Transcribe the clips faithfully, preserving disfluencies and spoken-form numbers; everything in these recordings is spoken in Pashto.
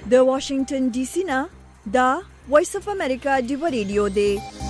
د واشنگټن ډي سي نه دا وایس اف امریکا ډیو ریډیو دی.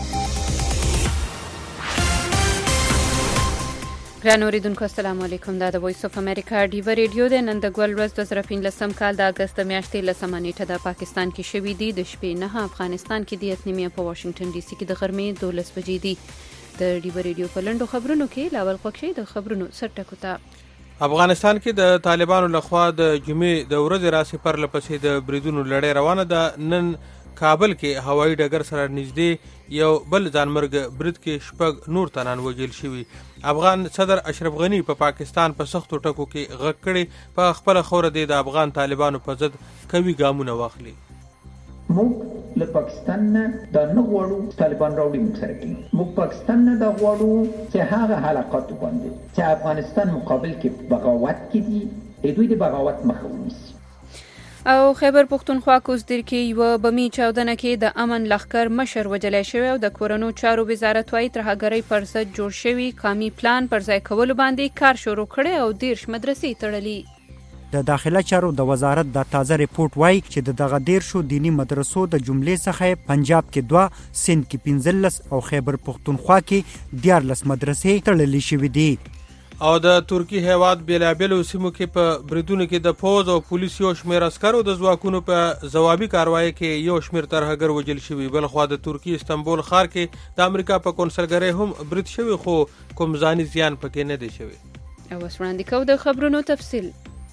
ګرانو اوریدونکو السلام علیکم. دا د وایس اف امریکا ډیو ریډیو دی. نن د ګول ورځ د زرفین لسم کال د اگست میاشتې لسمه نیټه د پاکستان کې شوې دي. د شپې نه افغانستان کې د اتنیمه په واشنگټن ډي سي کې د غرمې دولس بجې دي. د ډیو ریډیو په لندو خبرونو کې لاول خوښي د خبرونو سرټکو ته. افغانستان کې د طالبانو لخوا د جمعې د ورځې راسي پر لپسې د بریدونو لړۍ روانه ده. نن کابل کې هوایي ډګر سره نږدې یو بل ځانمرګ برید کې شپږ نور تنان وژل شوي. افغان صدر اشرف غنی په پا پاکستان په سختو ټکو کې غږ کړی په خپل خوره دی د افغان طالبانو په ضد قوي ګامونه واخلي. موږ له پاکستان نه دا نه غواړو طالبان راوړي موږ سره کې. موږ پاکستان نه دا غواړو چې هغه حلقات باندې چې افغانستان مقابل کې بغاوت کړي دوی د بغاوت مخه ونیسي. او خیبر پختونخوا کوزدیر کې یو بمی چاودنه کې د امن لښکر مشر وجلای شوی او د کورونو چارو وزارت وايي ترهګرۍ پر ضد جوړ شوی قومي پلان پر ځای کولو باندې کار شروع کړي او دیرش مدرسې تړلي. د داخله چارو د وزارت د تازه ریپورت وایي چې د دغه دیر شو دینی مدرسو د جملې څخه پنجاب کې دوه، سند کې پنځلس او خیبر پختونخوا کې دیارلس مدرسې تړلې شوې دي. او د ترکی هیواد بیلابیلو سیمو کې په بریدونو کې د فوج او پولیس یو شمېر عسکرو د ځواکونو په ځوابي کاروایی کې یو شمېر ترهګر وژل شوي. بلخوا د ترکی استنبول ښار کې د امریکا په کونسلګرۍ هم برید شوی خو کوم ځاني زیان پکې نه دی شوی. او اوس وړاندې کوو د خبرونو تفصیل.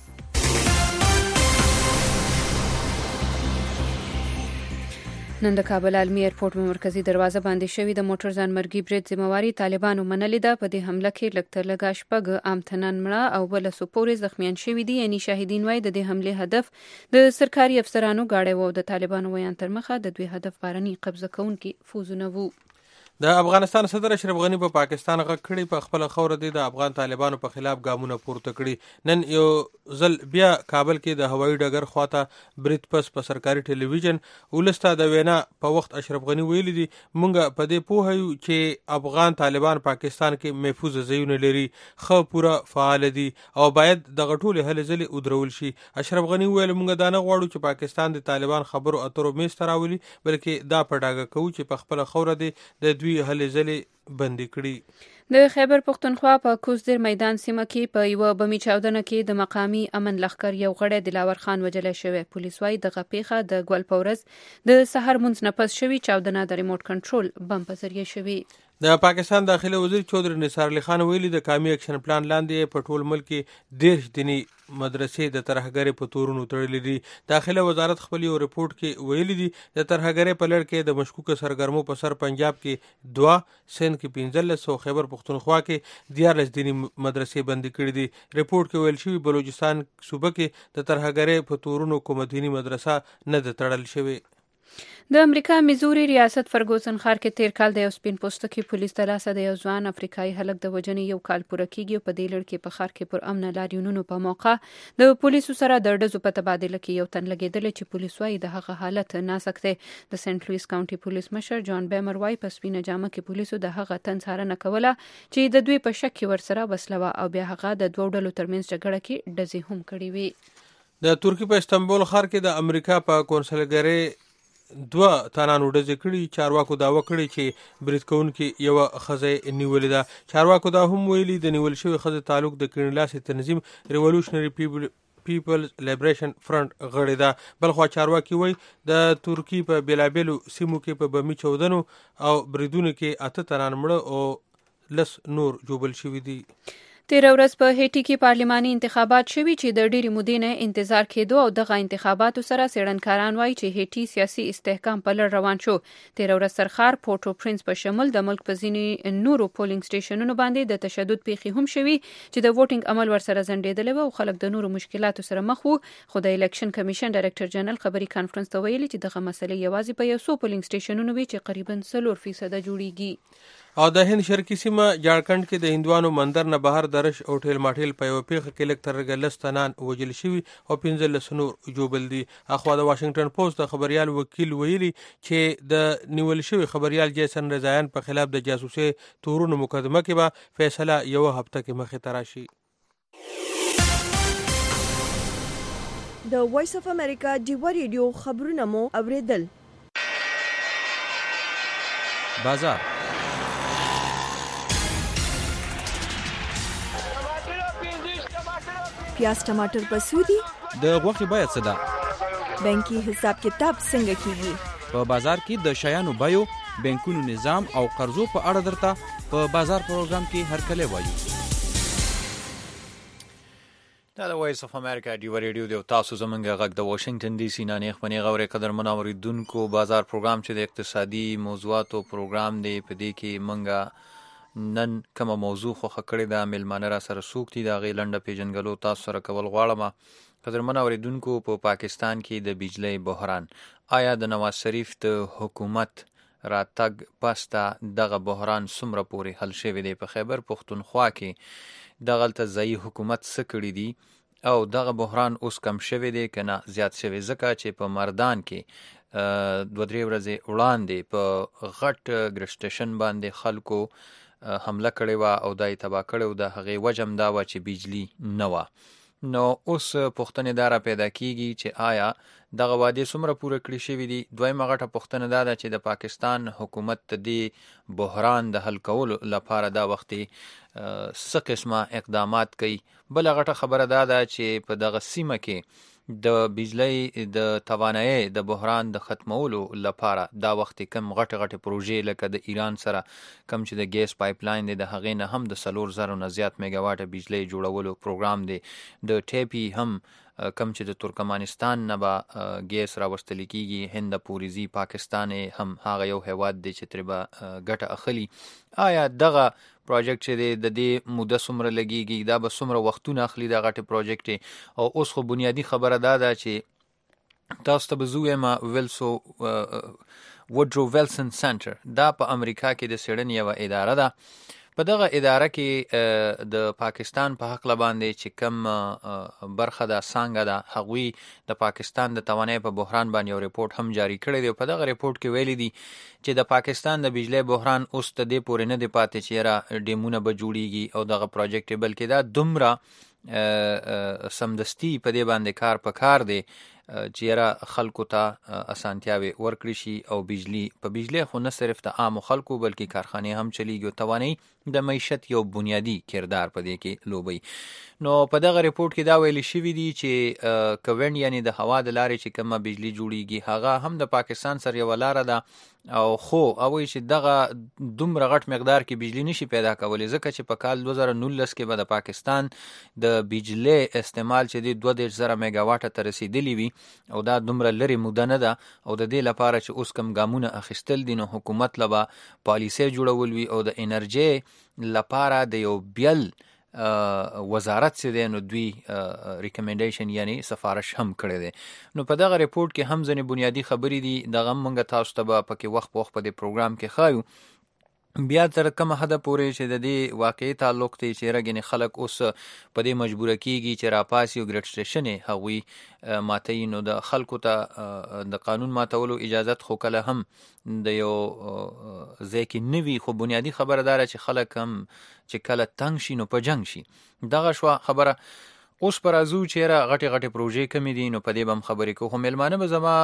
نن د کابل عالمي ایرپورټ په مرکزی دروازه باندې شوی د موټر ځانمرګي برید ذمہواری طالبانو منلې ده. په دې حمله کې لږ تر لږه شپږ عام تنان مړه او بل څو پورې زخمیان شوي دي. یعنی شاهدین وايي د دې حمله هدف د سرکاري افسرانو گاډي وو. د طالبانو ویان تر مخه د دوی هدف بارني قبضه کوونکي فوزونه وو. د افغانستان صدر اشرف غنی په پا پاکستان غږ کړی په خپل خوره دی د افغان طالبانو په خلاف ګامونه پورته کړي. نن یو ځل بیا کابل کې د هوایي ډګر خواته برید پس په سرکاري ټلویزیون ولسته د وینا په وخت اشرف غنی ویلي دي مونږ په دې پوه یو چې افغان طالبان پاکستان کې محفوظ ځایونه لري، خو پوره فعال دي او باید د غټولې هلې ځلې ودرول شي. اشرف غنی ویل مونږ دا نه غواړو چې پاکستان د طالبان خبرو اترو میز ته راولي، بلکې دا په ډاګه کوو چې په خپل خوره دی د دوی هلې ځلې بندي کړي. د خیبر پختونخوا په کوزدیر میدان سیمه کې په یو بمی چاودنه کې د مقامی امن لښکر یو غړی دلاور خان وجلای شوی. پولیس وايي دغه پیښه د ګول پورز د سحر مونځ نه پس شوی چاودنه د ریموټ کنټرول بم په ذریعه شوی. د پاکستان داخلي وزیر چودري نثار علي خان ویلي د قومي اکشن پلان لاندې په ټول ملک کې دیرش دینی مدرسې د ترهګرۍ په تورونو تړلې دي. داخله وزارت خپل یو ریپورت کې ویلي دي د ترهګرۍ په لړ کې د مشکوک سرګرمو په سر پنجاب کې دوه، سند کې پنځلس او خیبر پختونخوا کې دیارلس دینی مدرسې بندي کړې دي. ریپورت کې ویل شوی بلوچستان صوبه کې د ترهګرۍ په تورونو کومه دینی مدرسه نه ده تړل شوې. د امریکا میزوري ریاست فرګوسن ښار کې تیر کال د یو سپین پوستکي پولیس د لاسه د یو ځوان افریقایي هلک د وژنې یو کال پوره کیږي. په دې لړ کې په ښار کې پر امن لاریونونو په موقع د پولیسو سره د ډزو په تبادله کې یو تن لګېدل چې پولیس وايي د هغه حالت نازک دی. د سنت لویس کاونټي پولیس مشر جان بیمر وايي په سپینه جامه کې پولیسو د هغه تن څارنه کوله چې د دوی په شک کې ورسره وسله وه او بیا هغه د دوه ډلو ترمنځ جګړه کې ډزې هم کړې وي. د ترکی په استنبول ښار کې د امریکا په کونسلګرۍ دوه تنانو ډزې کړي. چارواکو دعوه کړې چې برید کوونکي یوه ښځه نیولې ده. چارواکو دا هم ویلي د نیول شوې ښځې تعلق د کڼلاسې تنظیم ریولوشنري پیپل پیپلز لیبریشن فرنٹ غړې ده. بلخوا چارواکي وایي د ترکی په بیلابیلو سیمو کې په بمي چاودنو او بریدونو کې اته تنان مړه او لس نور جوبل شوي دي. تیر ورځ په هیټي کې پارلماني انتخابات شوي چې د ډېرې مودې نه انتظار کېدو او دغه انتخاباتو سره څېړنکاران وایي چې هیټي سیاسي استحکام په لړ روان شو. تیر ورځ سرخار پورټو پرنس په شمول د ملک په ځینې نورو پولینګ سټیشنونو باندې د تشدد پیښې هم شوي چې د ووټینګ عمل ورسره ځنډېدلی و او خلک د نورو مشکلاتو سره مخ وو. خو د الیکشن کمیشن ډایرکټر جنرال خبري کانفرنس ته ویلي چې دغه مسلې یوازې په یو څو پولینګ سټیشنونو وي چې قریبا څلور فیصده جوړیږي. او د هند شرقي سیمه جارکند کې د هندوانو مندر نه بهر درش او ټیل ماټیل په یو پیښه کې لږ تر لږه لس تنان وژل شوي او پنځلس نور جوبل دي. اخوا د واشنگټن پوسټ د خبريال وکیل ویلي چې د نیول شوي خبريال جیسن رضایان په خلاف د جاسوسي تورونو مقدمه کې به فیصله یو هفته کې مخې ته راشي. د وایس اف امریکا ډیوا ریډیو خبرونه مو اوریدل. بازار پیاز ټماټر په سودی د غوښې بیه څه ده؟ بانکي حساب کتاب څنګه کیږي؟ په بازار کې د شیانو بیو، بانکونو نظام او قرضو په اړه درته په بازار پروګرام کې هرکلی وایو. دا د وایس اف امریکا ډیوا ریډیو دی او تاسو زمونږ غږ د واشنگټن ډي سي نه نیغ پنې غوړې قدرمن اوریدونکو. بازار پروګرام چې د اقتصادي موضوعاتو پروګرام دی، په دې کې مونږه نن کومه موضوع خوښه کړې ده، میلمانه را سره څوک دي، د هغې لنډه پیژنګلو تاسو سره کول غواړم. قدرمن اوریدونکو، په پا پاکستان کې د بجلی بحران، آیا د نواز شریف د حکومت راتګ پس ته دغه بحران څومره پورې حل شوی دی؟ په خیبر پښتونخوا کې دغلته ځایي حکومت څه کړي دي او دغه بحران اوس کم شوی دی که نه زیات شوی؟ ځکه چې په مردان کې دوه درې ورځې وړاندې په غټ ګریډ سټیشن باندې خلکو حمله کړې وه او دا یې تباه کړی و. د هغې وجه هم دا وه چې بجلي نه وه. نو اوس پوښتنې دا را پیدا کېږي چې آیا دغه وعدې څومره پوره کړي شوي دي؟ دویمه غټه پوښتنه دا ده چې د پاکستان حکومت د دې بحران د حل کولو لپاره دا وختې څه قسمه اقدامات کوي؟ بله غټه خبره دا ده چې په دغه سیمه کې د بجلی د توانایي د بحران د ختمولو لپاره دا وخت کم غټ غټ پروژې لکه د ایران سره کم چې د ګیس پایپ لاین دی، د هغې نه هم د څلور زرو نه زیات میګا واټه بجلی جوړولو پروګرام دی. د ټیپي هم کم چې د ترکمانستان نه به ګیس راوستل کېږي، هند پورې ځي، پاکستان هم هغه یو هیواد دی چې ترې به ګټه اخلي. آیا دغه پروجیکټ چې دی د دې موده څومره لګېږي؟ دا به څومره وختونه اخلي دا غټې پروجیکټ؟ او اوس خو بنیادي خبره دا ده چې تاسو ته به زه ووایم ویلسو وډرو ویلسن سنټر دا په امریکا کې د څېړنې یوه اداره ده. په دغه اداره کې د پاکستان په حقله باندې چې کم برخه ده څانګه ده، هغوی د پاکستان د توانایي په بحران باندې یو ریپورټ هم جاری کړی دی. په دغه ریپورټ کې ویلي دي چې د پاکستان د بجلی بحران اوس تر دې پورې نه دی پاتې چې یاره ډیمونه به جوړیږي او دغه پروجیکټ، بلکې دا دومره سمدستي په دې باندې کار په کار دی چې یاره خلکو ته اسانتیاوې ورکړي شي او بجلی په بجلی خو نه صرف د عامو خلکو بلکې کارخانې هم چلیږي او توانایي د معیشت یو بنیادی کردار په دې کې لوبوي. نو په دغه ریپورټ کې دا ویلي شوي دي چې کووینډ یعنی د هوا د لارې چې کومه بجلی جوړیږي هغه هم د پاکستان سره یوه لاره ده، او خو هغوی چې دغه دومره غټ مقدار کې بجلی نشي پیدا کولی ځکه چې په کال دوه زره نولس کې به د پاکستان د بجلی استعمال چې دی دوه دېرش زره میګا واټه ته رسېدلي وي او دا دومره لرې موده نه ده. او د دې لپاره چې اوس کم ګامونه اخیستل دي نو حکومت له به پالیسۍ جوړول وي او د انرژۍ لپاره د یو بیل وزارت چې دی نو دوی ریکمنډیشن یعنی سفارش هم کړی دی. نو په دغه ریپورټ کې هم ځینې بنیادي خبرې دي، دغه هم موږ تاسو ته به پکې وخت په وخت په دې پروګرام کې ښایو. بیا تر کومه حده پورې چې د دې واقعي تعلق دی چې رګنې خلک اوس په دې مجبوره کېږي چې راپاسي او ګریډ سټیشن یې هغوی ماتوي، نو د خلکو ته د قانون ماتولو اجازت خو کله هم د یو ځای کې نه وي، خو بنیادي خبره دا ده چې خلک هم چې کله تنګ شي نو په جنګ شي. دغه شوه خبره. اوس پر ازو چیرې غټي غټي پروژې کمی دي نو په دې بم خبرې کوو. میلمانه به زما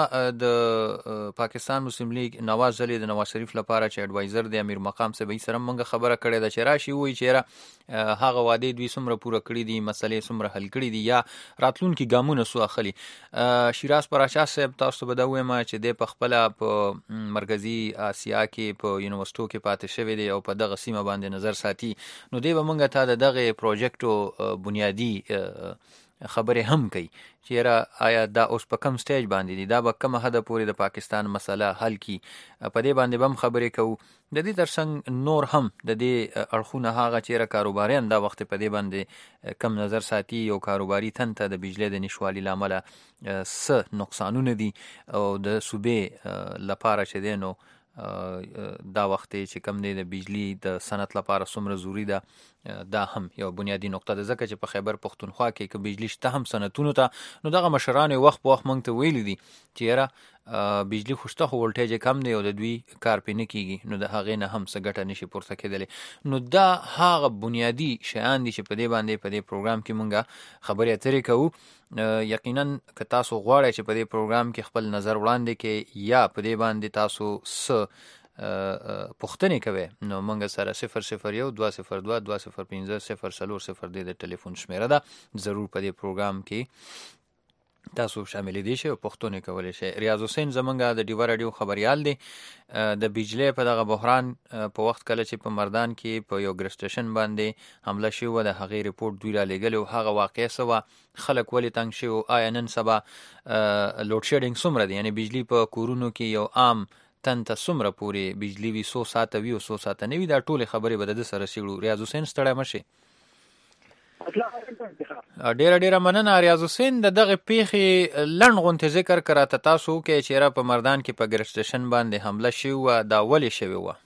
د پاکستان مسلم لیگ نواز علي د نواز شریف لپاره چې اډوایزر دی امیر مقام سے به سره موږ خبره کړې ده چې راشي وي چیرې هغه وعده دوی څومره پوره کړې دي، مسلې څومره حل کړې دي یا راتلونکي ګامونه سو اخلي. شیراز پراشا صاحب تاسو به دا وایم چې د پخپل په مرکزی آسیا کې په یونیورسيټو کې پاتې شوی دی او په دغه سیمه باندې نظر ساتي، نو دی به موږ ته دغه پروجیکټو بنیادی خبرې هم کوي چې را آیا دا اوس په کم سټیج باندې دي، دا به کومه حده پورې د پاکستان مسله حل کی، په دې باندې به هم خبرې کوو. د دې ترڅنګ نور هم د دې اړخونه هغه چې را کاروباریان دا وخت په دې باندې کم نظر ساتي او کاروباري تن ته د بجلی د نشوالي لامل څه نقصانونه دي او د صوبې لپاره چې دی نو دا وخت چې کم دی د بجلی د صنعت لپاره څومره ضروری ده دا هم یو بنیادی نقطه ده، ځکه چې په خیبر پښتونخوا کې که بجلی شته هم صنعتونو ته، نو دغه مشران وخت په وخت موږ ته ویلي دي چې یاره بجلی خو شته خو ولټیج کم دی او د دوی کار پې نه کېږي، نو د هغې نه هم څه ګټه نشي پورته کېدلی. نو دا هغه بنیادي شیان دي چې په دې باندې په دې پروګرام کې موږ خبرې اترې کوو. یقینا که تاسو غواړئ چې په دې پروګرام کې خپل نظر وړاندې کې یا په دې باندې تاسو څه پوښتنې کوي، نو موږ سره صفر صفر یو دوه صفر دوه دوه صفر پنځه صفر څلور صفر د ټلیفون شمیره ده. ضرور په دې پروګرام کې تاسو شامل دي شي او پوښتنې کولی شي. ریاض حسین زمونږ د ډیوا راډیو خبریال دی. د بجلی په دغه بحران په وخت کله چې په مردان کې په یو ګریس سټیشن باندې حمله شوې وه، د هغې رپورټ دوی رالیږلی و، هغه واقع څه وه، خلک ولې تنګ شوي، آیا نن سبا لوډ شیډینګ څومره دی، یعنې بجلی په کورونو کې یو عام تن ته څومره پورې بجلی وي، څو ساعته وي او څو ساعته نه وي، دا ټولې خبرې به د ده سره څېړو. ریاض حسین ستړی مه شي. ډیره ډیره مننه ریاض حسین. د دغه پیښې لنډ غونتې ذکر که راته تاسو وکړئ چې یاره په مردان کې په ګریس سټیشن باندې حمله شوې وه، دا ولې شوې وه؟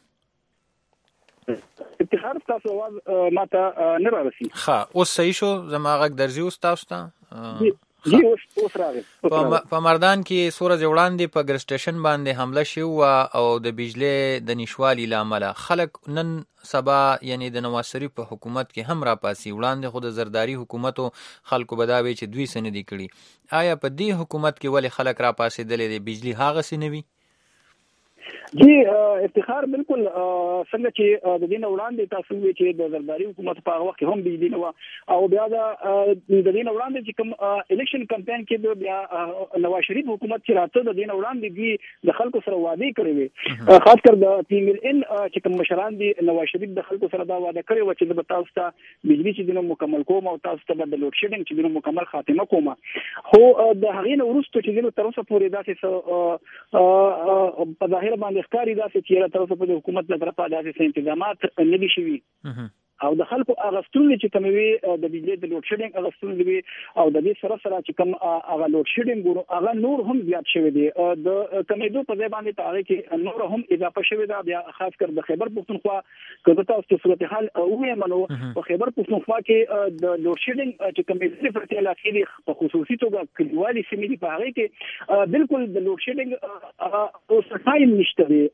افتخار تاسو اواز ما ته نه رارسي. ښه، اوس صحیح شو؟ زما غږ درځي اوس تاسو ته؟ جی اوس اوس راغی. په مردان کې څو ورځې وړاندې په ګریس سټیشن باندې حمله شوې وه او د بجلی د نشوالي له امله خلک نن سبا یعنی د نواز شریف په حکومت کې هم راپاسي. وړاندې خو د زرداري حکومتو خلکو به دا وی چې دوی څه نه دي کړي. آیا په دې حکومت کې ولې خلک راپاسېدلی دی، بجلی هغسې نه وي؟ جی افتخار بالکل څنګه چې د دې نه وړاندې تاسو وی چې د زرداري حکومت په هغه وخت کې هم بجلی نه وه او بیا د دې نه وړاندې چې کوم الیکشن کمپاین کې بیا نواز شریف حکومت چې راته د دې نه وړاندې دوی د خلکو سره وعدې کړې وې، خاص کر د ټي مل ان چې کوم مشران دي نواز شریف د خلکو سره دا وعده کړې وه چې د تاسو ته بجلی چې دینه مکمل کوم او تاسو ته د لوډ شیډینګ چې دینه مکمل خاتمه کوم. خو د هغې نه وروسته چې دینه تر اوسه پورې داسې په ظاهر باندې ښکاري داسې چې تر اوسه پورې حکومت له طرفه داسې انتظامات نه دي شوي او د خلکو اغستون چې کوم وی د بجلی د لوډ شیډینګ اغستون دی او د دې سره سره چې کوم هغه لوډ شیډینګ ورو هغه نور هم زیات شوی دی د کمیدو په ځای باندې پاره کې نور هم اضافه شوی دا بیا خاص کر د خیبر پښتونخوا کله تاسو صورتحال وې منو په خیبر پښتونخوا کې د لوډ شیډینګ چې کوم د فرتي علاقې دی په خصوصي توګه کلیوالي سیمې دی په هغه کې بالکل د لوډ شیډینګ هغه اوس ټایم نشته دی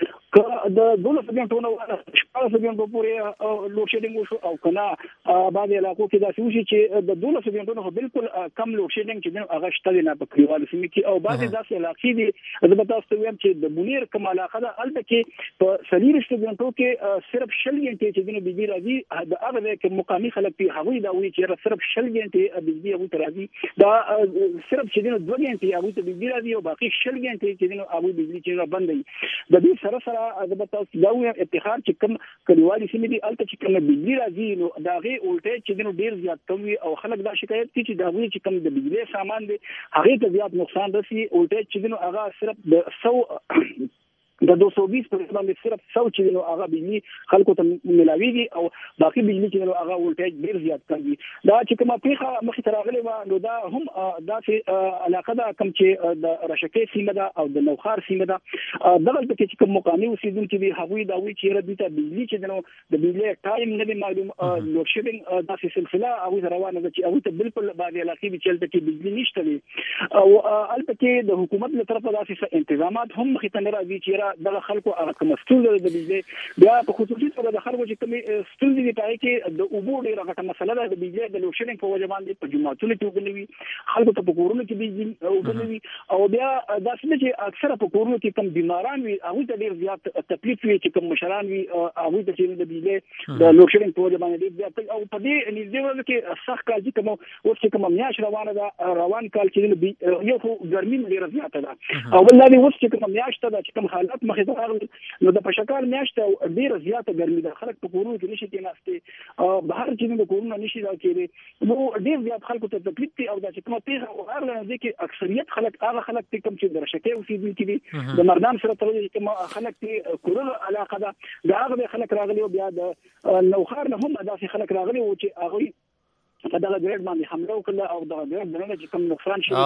که د دولس غنټو نه شپږ غنټو پورې لوډ شو او کنا بعض علاقو کې داسې وشي چې د دولس غنټو نه بالکل کم لوډ شیډینګ چې هغه شته نه په کلیوالو سیمې کې او بعض داسې علاقې دي زه تاسو ته وایم چې د بونیر کوم علاقه ده هلته کې په سلیریشت غنټو کې صرف شل غنټې چې د بجلی راځي د هغه کې مقامي خلک په هغوی دا وایي چې صرف شل غنټې بجلی هغوی ته راځي دا صرف چې د دوه غنټې هغوی ته بجلی راځي او باقي شل غنټې چې د هغوی بجلی چې بند دي د دې سره سره زه تاسو دا وایم اتحاد چې کوم کلیوالي سیمې دي هلته چې کوم بجلی راځي نو دا غي اولټیج چې دنو ډیر زیات کم وي او خلک دا شکایت کوي چې دا غي چې کم د بجلی سامان دي هغه ته زیات نقصان رسي اولټیج چې دنو هغه صرف د سو د دو سو بیس پر باندې صرف سو چې دنو هغه بجلی خلکو ته ملاويږي او باقي بجلی چې دنو هغه اولټیج ډیر زیات کوي. دا چې کومه پیښه مخې ته راغلي و نو دا هم دا چې علاقه دا کم چې د رشکې سیمه ده او د نوخار سیمه ده دغه کې چې کوم مقامي اوسیدونکو دي هغوی دا وی چې رد ته بجلی چې دنو د بجلی ټایم نه معلوم لوډ شیډینګ داسې سلسله هغه روانه ده چې هغه ته بالکل باندې علاقې به چلته کې بجلی نشته وي او البته کې د حکومت له طرفه داسې تنظیمات هم مخې ته نه راځي چې دغه خلکو هغه کوم ستونزې د بجلی بیا په خصوصي توګه د خلکو چې کومې ستونزې دي پای کې د اوبو ډېره غټه مسله ده د بجلی د لوډ شیډینګ په وجه باندې په جوماتونو کې اوبه نه وي خلکو ته په کورونو کې بجلی اوبه نه وي او بیا داسې چې اکثره په کورونو کې کم بیماران وي هغوی ته ډېر زیات تکلیف وي چې کوم مشران وي هغوی ته چې د بجلی د لوډ شیډینګ په وجه باندې ډېر زیات او په دې نږدې ورځو کې سخت کال چې کوم اوس چې کوم میاشت روانه ده روان کال چې یو خو ګرمي ډېره زیاته ده او بل دا اوس چې کوم میاشت ده چې کوم حالات مخې ته نو د پشکال میاشت ډیره زیاته ګرمي ده خلک په کورونو کې نشي کېناستي او بهر چې د کورونو نشي راکېدي نو ډیر زیات خلکو ته تکلیف دي او دا چې کومه پیښه او هر لحظه کې اکثریت خلک هغه خلک چې کوم چې د رشکې اوسېدونکي دي د مردان سره تړلي کوم خلک چې کورونو علاقه ده دا هغه خلک راغلي او بیا د نوخار نه هم داسې خلک راغلي او چې هغوی په دغه ګریډ باندې حمله وکړه او دغه ګریډ باندې چې کوم نقصان شوی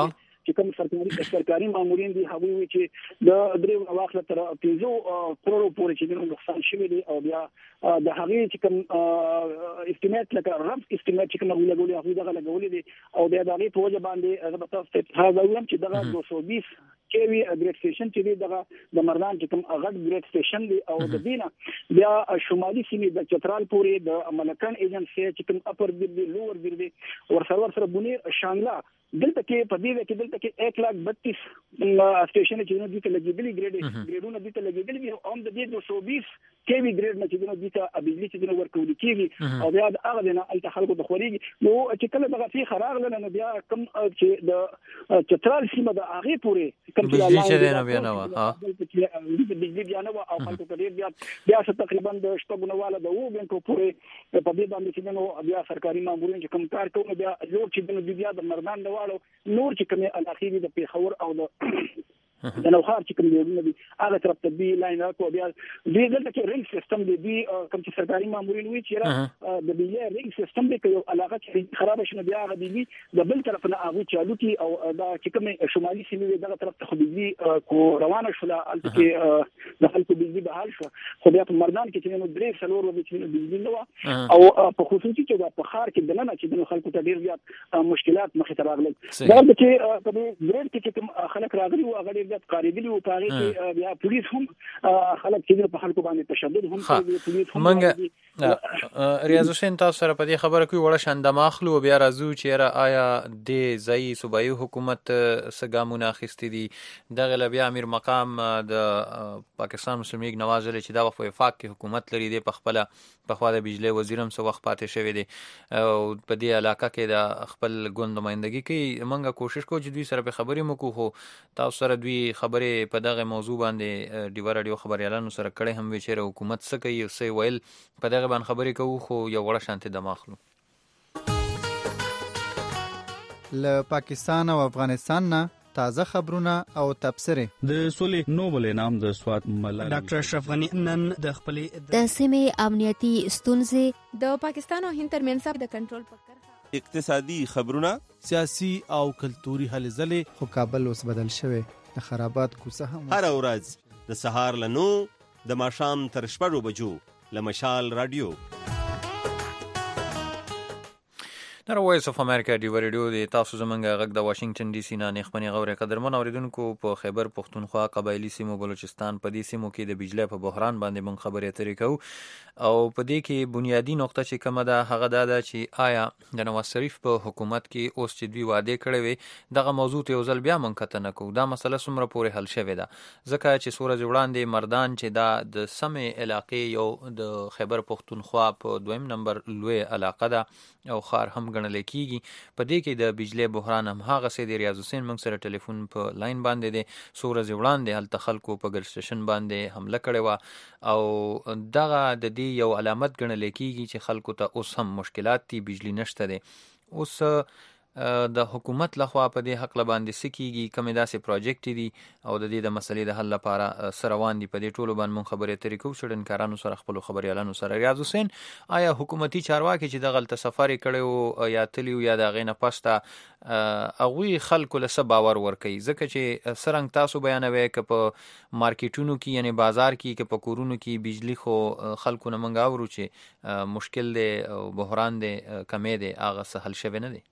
چې کوم سرکاري سرکاري مامورین دي هغه وی چې د درې واخله تر پنځه کروڑ پورې چې د نقصان شوی دی او بیا د هغه چې کوم استیمیټ لکه رف استیمیټ چې کوم لګولې هغه دغه لګولې دي او بیا د هغه په وجه باندې هغه تاسو ته هغه وایم چې دغه دوه سوه بیس کیوی ګریډ سټیشن چې دی دغه د مردان چې کوم هغه ګریډ سټیشن دی او د دینه بیا شمالي سیمې د چترال پورې د ملکان ایجنسی چې کوم اپر دی لوور دی ور سرور سره بنیر شانګلا دلته کې په دې کې دلته کې یک لاکھ بتیس سټیشن چې نو دته لګیدلی ګریډ ګریډونه دته لګیدلی او د دې دوه سوه بیس کیوی ګریډ نه چې نو دته بجلی چې نو ورکول کیږي او بیا د هغه نه الته خلکو د خوريږي نو چې کله دغه فی خراغ لنه بیا کم چې د چترال سیمه د هغه پورې کم بجلی چې نه بیا نه ها بجلی بیا نه او خلکو ته بیا بیا تقریبا د شپږ نواله د وو بینکو پورې په دې باندې چې نو بیا سرکاري مامورین چې کم کار کوي بیا لوړ چې نو بیا د مردان د نور چې کومه الاخیری د پیښور او د د نوخار چې کوم دی نو هغه طرف ته دی لاین راکو بیا دې دلته کې رینګ سیستم دی دی کوم چې سرکاري مامورین وی چې را د بي رینګ سیستم دی یو علاقه چې خراب شنه بیا هغه دی د بل طرف نه هغه چالو کی او دا چې کوم شمالي سیمې دغه طرف ته خو دی کو روانه شوله الته کې د خلکو بجلی بحال شو خو بیا په مردان کې چې نو درې سلور و چې بجلی نو او په خصوصي چې په خار کې دنه چې د خلکو ته ډیر زیات مشکلات مخې ته راغلي دا چې په دې ګریډ کې کوم خلک راغلي او هغه قاریدلی او پاره کې بیا پولیس هم خلک چې په خلکو باندې تشدد هم کوي پولیس هم منګه ریاض حسین تاسو سره په دې خبره کوي وړه شاند ماخلو بیا راځو چې را آیا د ځای صوبایي حکومت سګامونه اخیستي دي دغه بیا امیر مقام د پاکستان مسلم لیگ نواز علي چې دا په وفاق کې حکومت لري د خپل په خوا د بجلی وزیرم سو وخت پاتې شوی دی او په دې علاقه کې د خپل ګوند نمائندګي کوي منګه کوشش کوو چې دوی سره په خبرې مو کوو تاسو سره دوی خبرې په دغه موضوع باندې ډیوه رادیو خبريالانو سره کړي هم وچره حکومت څه کوي او څه ویل په دغه باندې خبرې کوو خو یو وړه شانتي دماغلو له پاکستان او افغانستان نه تازه خبرونه او تبصره د سولې نوبل انعام د سواد ملالي ډاکټر اشرف غنی نن د خپلې د سیمې امنیتي ستونزې د پاکستان او هند ترمنځ د کنټرول پکړه اقتصادي خبرونه سیاسي او کلتوري هلې ځلې خو کابل اوس بدل شوی د خرابات کوڅه هم هر ورځ د سهار لنو د ماښام تر شپږو بجو له مشال رادیو در وایس اف امریکا دی ریډیو دی تاسو زمونږ غږ د واشنگټن ډي سي نه نخمنې غوړې قدرمن اوریدونکو په خیبر پختونخوا قبایلی سیمو بلوچستان په دې سیمو کې د بجلی په بحران باندې مونږ خبرې اترې کوو او په دې کې بنیادی نقطه چې کومه ده هغه دا ده چې آیا د نواز شریف په حکومت کې اوس چې دوی وعده کړې وي دغه موضوع ته یو ځل بیا مونږ کتنه کوو دا مسله څومره پورې حل شوې ده ځکه چې سورج وړاندې مردان چې دا د سمې علاقې یو د خیبر پختونخوا په دویم نمبر لوی علاقه ده او خار هم ګڼل کیږي په دې کې د بجلی بحران هم هغه سي د ریاض حسین موږ سره ټلیفون په لاین باندې دي سورج وړاندې هلته خلکو په ګل سټیشن باندې حمله کړې و او دغه د دې یو علامت ګڼل کیږي چې خلکو ته اوس هم مشکلات دي بجلی نشته دي اوس د حکومت لخوا په دې حق باندې سکیږي کومه داسې پروجیکټ دي او د دې د مسلې د حل لپاره سره روان دي په دې ټولو باندې مون خبرې اترې کوو شډنکارانو سره خپل خبريالانو سره ریاض حسین آیا حکومتي چارواکي چې د غلط سفر کړي او یا تلیو یا د غینه پسته اوی خلکو له سبا باور ور کوي ځکه چې سرنګ تاسو بیانوي ک په مارکیټونو کې یعنی بازار کې ک په کورونو کې بجلی خو خلکو نه منګاورو چې مشکل دی او بحران دی کمې دی هغه سهل شوی نه دی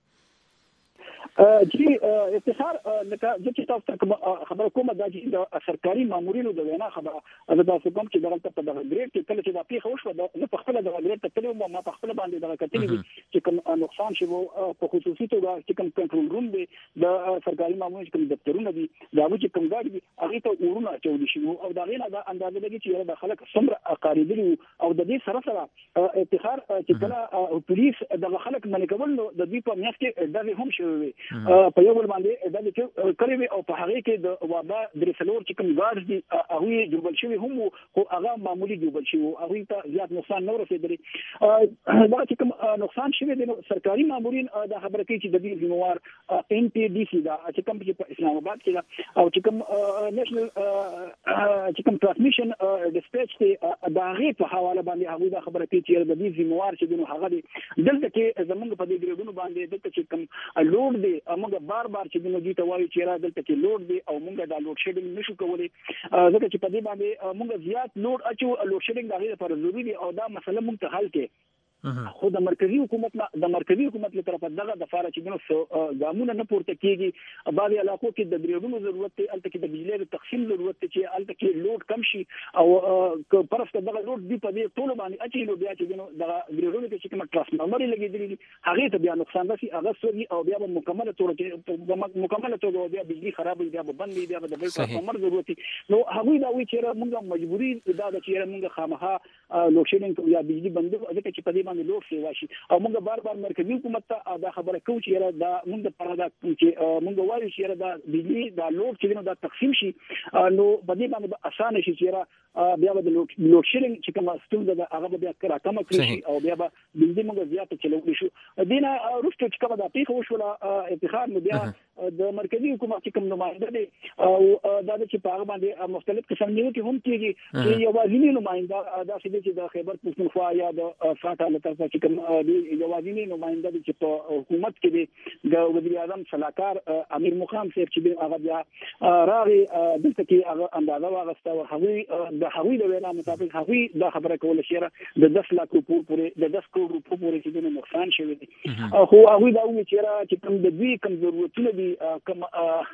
جی افتخار لکه چې تاسو خبر کومه دا چې د سرکاري مامورینو د وینا خبره دا تاسو کوم چې دغه په دغه ګریډ کې کله چې دا پیښه وشوه د په خپل دغه ګریډ ته تلو ما په خپل باندې دغه کتلی چې کوم نقصان شوه په خصوصي توګه چې کوم کنټرول روم دی د سرکاري مامورینو چې کوم دفترونه دي دا چې کوم ګاډي دي هغه ته ورونه چول شي او دا غینه دا اندازه لګي چې د خلک څومره قاریدلی او د دې سره سره افتخار چې کله پولیس دغه خلک منې کول د دې په میاشت کې دغه هم شوی په یو ول باندې د دې کړي او په هغه کې د وابا درسلور چې کوم ګارد دي هغه جوړل شوی هم خو هغه معمولی جوړل شوی هغه ته زیات نقصان نه رسیدلی دا چې کوم نقصان شوی دی سرکاري مامورین دا خبره کوي چې د دې ذمہوار ان پی ډي سي دا چې کوم په اسلام آباد کې او چې کوم نېشنل چې کوم ټرانسمیشن ډیسپیچ ته دا غي په حواله باندې هغه دا خبره کوي چې د دې ذمہوار چې دنو هغه دي دلته کې زمونږ په دې ګریډونو باندې دلته چې کوم لوډ دی کې موږ بار بار چې د دوی ته وایو چې را دلته کې لوډ دی او موږ دا لوډ شیډینګ نشو کولی ځکه چې په دې باندې موږ زیات لوډ اچو لوډ شیډینګ د هغې لپاره ضروري دی او دا مسله موږ ته حل کړي خو د مرکزی حکومت د مرکزی حکومت له طرفه دغه د فارچ دنو ګامونه نه پورته کیږي بعضي علاقو کې د بریډونو ضرورت دی الته کې د بجلی د تقسیم ضرورت دی چې الته کې لوډ کم شي او پرسته دغه لوډ دی په دې ټول باندې اچي نو بیا چې دنو دغه بریډونو کې چې کوم ترانسفارمر لګیدلی هغه ته بیا نقصان راسي هغه سوري او بیا په مکمله تور کې مکمله توګه بیا بجلی خراب بیا بند بیا د بل ترانسفارمر ضرورت نو هغه دا وی چې موږ مجبوری دا چې موږ خامخا لوډ شیډینګ یا بجلی بندو ځکه چې په دې باندې لوډ سیوا شي او موږ بار بار مرکزی حکومت ته دا خبره کوو چې دا موږ د پاره دا چې موږ وایو چې دا بجلی دا لوډ چې دا تقسیم شي نو په دې باندې اسانه شي چې بیا به لوډ لوډ شیډینګ چې کوم ستونزه ده هغه بیا کرا کم کړی او بیا به بجلی موږ زیات چلولی شو دینه وروسته چې کومه د پیښه وشوله اتخاذ نو بیا د مرکزی حکومت چې کوم نمائنده دي او دا چې په هغه باندې مختلف قسم نیوکې هم کیږي چې یوازینی نمائنده دا چې د خیبر پښتونخوا یا د فاټا له طرفه چې کوم دی یوازینی نمائنده چې په حکومت کې دی د وزیر اعظم صلاحکار امیر مقام صاحب چې هغه بیا راغی دلته کې هغه اندازه واغسته او هغه د هغوی د وینا مطابق هغوی دا خبره کوله چې د دس لک روپو پورې د دس کروڑ روپو پورې چې د نقصان شوی دی خو هغوی دا وایي چې کوم د دوی کوم ضرورتونه دي کوم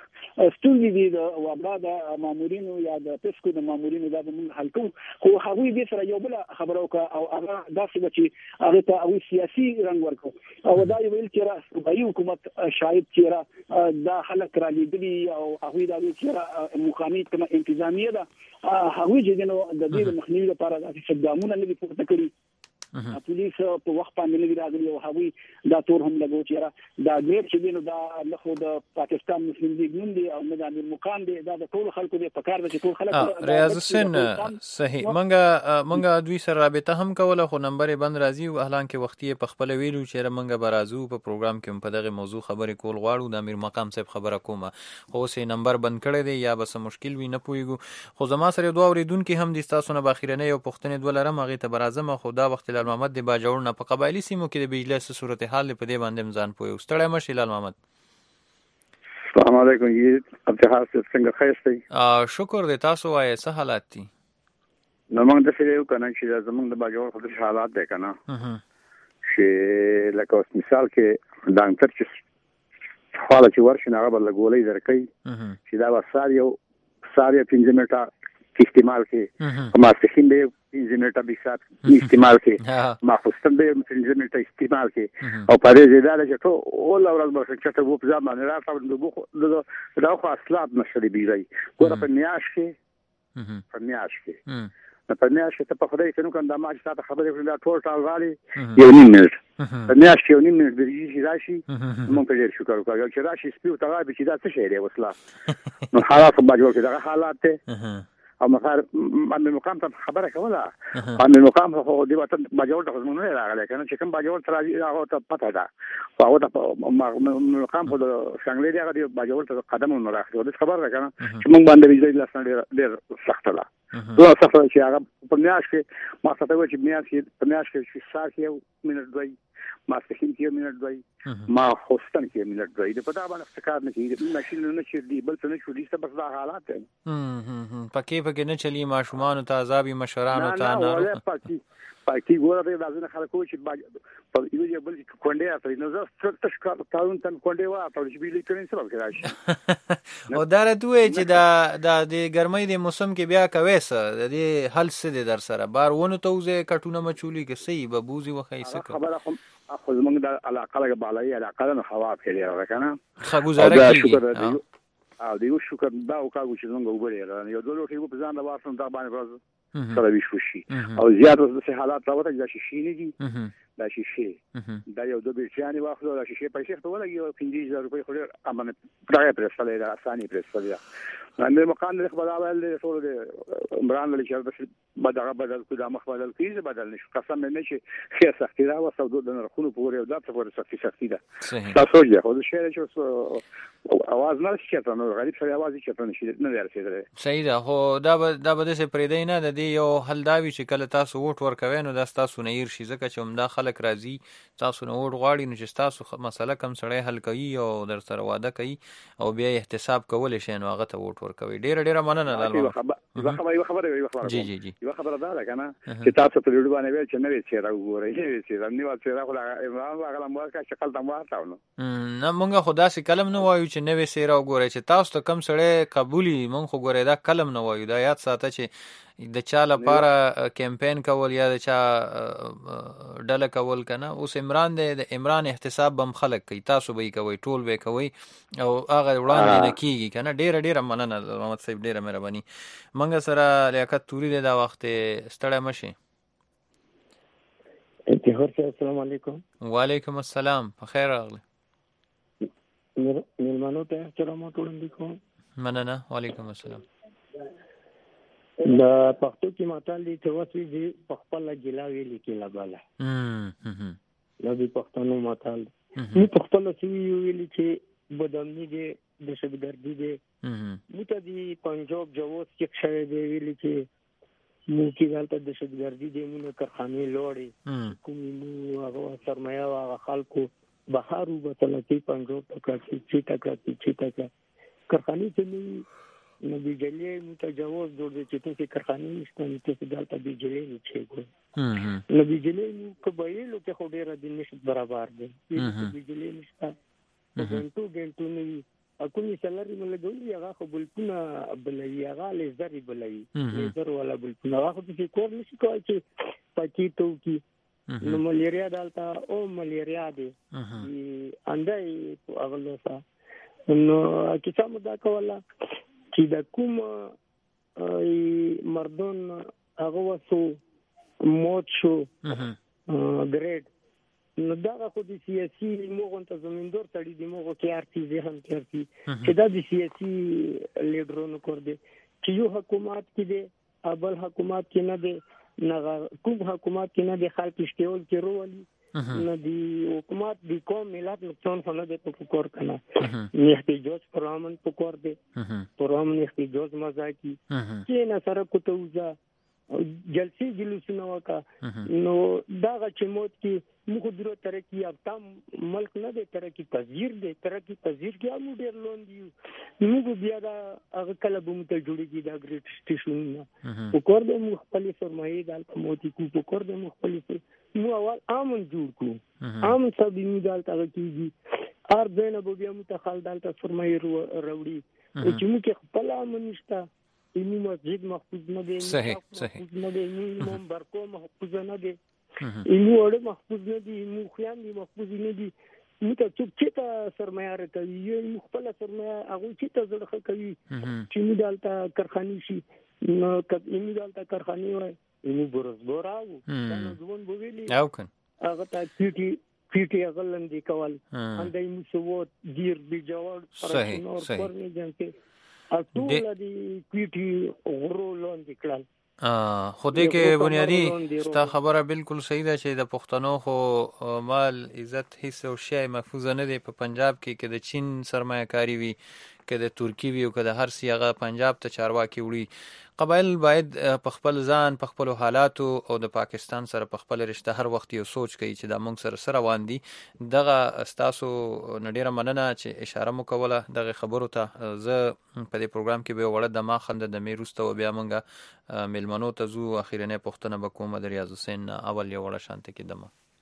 ستونزې دي د وابلا د مامورینو یا د پسکو د مامورینو دا به موږ حل کوو خو هغوی دې سره یو بله خبره وکړه او هغه داسې به چې هغې ته هغوی سیاسي رنګ ورکړو او دا یې ویل چې را صوبایي حکومت شاید چې را دا خلک را لیدلي او هغوی دا ویل چې را مقامي کومه انتظامیه ده هغوی چې دی نو د دې د مخنیوي لپاره داسې اقدامونه نه دي پورته کړي پولیس په وخت باندې نه راغلي او هغوی دا تور هم لګو چې دا ګریډ چې دی نو دا نه خو د پاکستان مسلم لیگ نوم دی او نه د امیر مقام دی دا د ټول خلکو دی په کار ده چې ټول خلک ریاض حسین صحیح منګه منګه دوی سره رابطه هم کوله خو نمبر بند راځي او اعلان کې وختي په خپل ویلو چې منګه برازو په پروګرام کې په دغه موضوع خبرې کول غواړو د امیر مقام صاحب خبره کومه خو سه نمبر بند کړی دی یا بس مشکل وي نه پويګو خو زما سره دوه اوریدونکو هم د تاسو نه باخیرنه یو پښتنې دولرم هغه ته برازم خو دا وخت لال محمد د باجوړ نه په قبایلی سیمو کې د بجلی څه صورتحال په دې باندې مزان پوي ستړی مشي لال محمد السلام علیکم جی ابتخار څنګه خیر سي شکر دې تاسو وایي څه حالات دي نو موږ د څه یو کنه چې زمونږ د باجوړ خپل حالات ده کنه چې لکه اوس مثال کې ډاکټر چې حاله چې ورشي هغه بل ګولې درکې چې دا وسار یو ساري پنځه میټه استعمال کې ما سخین به پنځه میټه به سات استعمال کې ما خوستم به پنځه میټه استعمال کې او په دې ځای چې ټول اول ورځ به چې ته وو په ځما نه راځم د بو دا خو اصلات نشري بیږي ګوره په میاش کې په میاش کې په میاش کې ته په خدای ته نو کنده ما چې تاسو خبرې کړې دا ټول ټال غالي یو نیم منټ په میاش کې یو نیم منټ درځي راشي مونږ په دې شکر وکړو چې راشي سپیو ته غواړي چې دا څه شی دی وسلا نو حالات په باجوړ کې دا حالات ته او مخار امیر مقام ته خبره کوله امیر مقام خو دی وطن باجوړ ته زمونږ نه راغلی کنه چې کوم باجوړ تر هغه ته پته ده او هغه ته مقام خو د څنګه دی هغه دی باجوړ ته قدم نه راخلي د خبر ده کنه چې موږ باندې ویځي لاس نه ډېر سخت ده نو سفر چې هغه په میاش کې ما ته وایي چې میاش کې په میاش کې ساعت یو منټ دوی ما سخین کې منټ دوی ما خوستن کې منټ دوی د پتا باندې څه نه کیږي ماشين نه شي دی بل څه نه شو دي څه بس دا حالات دي هم پکې پکې نه چلی ماشومان ته عذابي مشرانو ته نه نه پکې پکې ګوره د ځینې خلکو چې په یو بل کونډه اته نو زه څه څه تاون تن کونډه وا ته چې بیل کړي څه وکړای او دا راته چې دا د ګرمۍ د موسم کې بیا کوي څه د دې حل څه دي در سره بار ونه توزه کټونه مچولي کې صحیح به بوزي وخی څه خبره خو زمونږ د علاقه لګ بالای علاقه نو هوا پیری راکنه خګوزاره کیږي او دیو شکر دا او کاغو چې زمونږ وګړي یو ډول کې په ځان د واسم دا باندې راز سره وشوشي او زیات د حالات راوته د شي نه دي دا شي دا یو د بیرچانی واخلو دا شي پیسې ته ولګي پنځه هزار روپۍ خو امانه پرای پرسلې دا اساني پرسلې نن مکان له خبره ول ټول د عمران له چې بدغه بدل کو د مخ بدل کیږي بدل نشي قسم نه شي خیر سختي دا وسو د نرخونو پورې او دا څه پورې سختي سختي ده تاسو یې خو د شهر چې اواز نه شي ته نو غریب سره اواز چې ته نشي نه ورسېدل صحیح ده خو دا دا به د پرېدې نه د دې یو حل دا وی چې کله تاسو ووټ ورکوي نو دا تاسو نه ير شي ځکه چې هم دا خلک راځي تاسو نه ووټ غواړي نو چې تاسو مسله کم سړی حل کوي او در سره واده کوي او بیا احتساب کول شي نو هغه ته ووټ ورکوي ډیر ډیر مننه لاله یو خبره یو خبره یو خبره جی جی جی یو خبره دا ده کنه چې تاسو په لړ باندې ویل چې نه وی چې راوګورئ نه چې دا نیو چې راغلا عمران هغه مو کا شکل ته مارتاو نو نه مونږه خدا سي کلم نه وایو چې نوې سیره وګورئ چې تاسو ته کم سړی قبولي مونږ خو ګورئ دا کلم نه وایو دا یاد ساته چې د چا لپاره کمپاین کول یا د چا ډله کول کنه اوس عمران د عمران احتساب بم خلق کوي تاسو به کوي ټول به کوي او هغه وړاندې نه کیږي کنه ډیر ډیر مننه محمد صاحب ډیر مهرباني منګه سره لیاقت توري دا وخت ستړی مشي السلام علیکم وعلیکم السلام په خیر راغلی مېلمنو ته احترامات وړاندې کوم مننه وعلیکم السلام د پښتو کې متل دی چې واسي دي په خپل ګلا ویلي کې لګاله هم نو د پښتنو متل نو په خپل سی ویلي چې بدامني دي د شګردي دي مو ته دی پنجاب جووس کې شوی دی ویلي چې مو کې غلطه د شګردي دي مو کارخانه لوړي کوم نو هغه سرمایه او خلکو بهارو بتلتی پنجاب تک چې تک چې تک کارخانه ته نو بجلی متجاوز جوړ دي چې ته کارخانه نشته نو ته دلته بجلی نه چي نو بجلی نو کبایلو کې خو ډیره د نشد برابر دي بجلی نشته ګنټو ګنټو نو کومي سلري ملګری هغه خو بلکونه بلوي هغه لزري بلوي لزر ولا بلکونه هغه چې کور نشي کوي چې پکی تو کی نو ملیریا دالتا او ملیریا دي اندای هغه لوسا نو کیسه مدا کوله چې د کوم مردون هغه وسو موت شو ګریډ نو دا خو د سیاسي موږ ته زمیندور تړي دی موږ کې ارتي ذهن کې ارتي چې دا د سیاسي لیډرونو کور دي چې یو حکومت کې دی ابل حکومت کې نه دی نه کوم حکومت کې نه دی خلک اشتیول کې روالي نو دی حکومت دی قوم ملت نقصان خو نه دی په کور کنه نه احتجاج پرامن په کور دی پرامن احتجاج مزه کی چې نه سره کوتوزا جلسې جلوسونه وکا نو دا چې موت کې موږ درو ترقی یافته ملک نه دی ترقی پذیر دی ترقی پذیر کې موږ ډیر لون دی موږ بیا دا هغه کله به موږ ته جوړیږي دا ګریټ سټیشن په کور دی موږ خپل سرمایه دالته موتی کو په کور دی موږ خپل مو اول امن جوړ کو امن سبي موږ دالته کیږي ار دینه به بیا موږ ته خال دالته سرمایه وروړي چې موږ خپل امن نشته اینو مسجد محفوظ نه دی صحیح صحیح نه دی اینو برکو محفوظ نه دی اینو اړه محفوظ نه دی اینو خیام دی محفوظ نه دی نو ته چې ته سرمایه راکوي یو خپل سرمایه هغه چې ته زړه کوي چې موږ دالته کارخانه شي نو کله دالته کارخانه وای اینو برزبور او نو ځون بوویلی او کن هغه ته پیټي پیټي غلندې کول اندای مو سو دیر بي جوړ صحیح صحیح ورنه ځنته اټول دی پیټي غرو لون د کلان ا خوده کې بنیادی ستا خبره بالکل صحیح ده چې د پښتنو خو مال عزت هیڅ او شی محفوظ نه دی په پنجاب کې کې د چین سرمایه‌کاری وي کې د ترکی وي او کې د هر سیغه پنجاب ته چارواکي وړي قبایل باید په خپل ځان په خپل حالات او د پاکستان سره په خپل رشته هر وخت یو سوچ کوي چې د موږ سره سره روان دي دغه استاسو نډیره مننه چې اشاره مو کوله دغه خبرو ته زه په دې پروګرام کې به وړه د ما خند د میروسته بیا موږ ملمنو ته زو اخیرنه پښتنه بکوم د ریاض حسین اول یو وړه شانته کې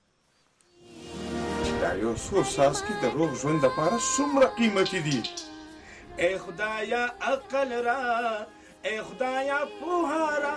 دمه دا یو څو ساس کې د روغ ژوند لپاره څومره قیمتي دي اے خدایا عقل را اے خدایا پوهارا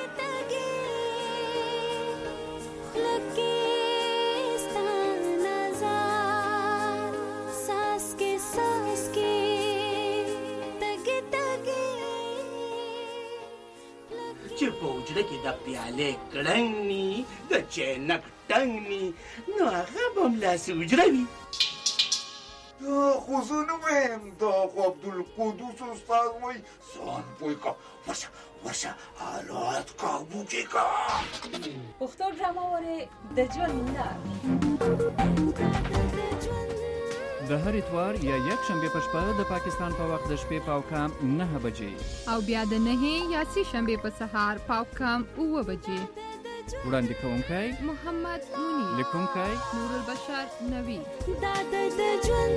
چې په وجره کې د پیالې کړنګ ني د چینک ټنګ ني نو هغه به ملا سي وجره وي ته خو زه نه ویم دا خو عبدالقدوس استاد وایي ځان پوه که ورشه ورشه حالات کابو کې که پښتو ډرامه ورې د ژوند لار د هر اتوار یا یک شنبه په شپه د پاکستان په وخت د شپې پاو کم نه بجې او بیا د نهه یا سه شنبه په سهار پاو کم اوه بجې وړاندې کوونکی محمد منیر لیکونکی نور البشر نوی دا د ژوند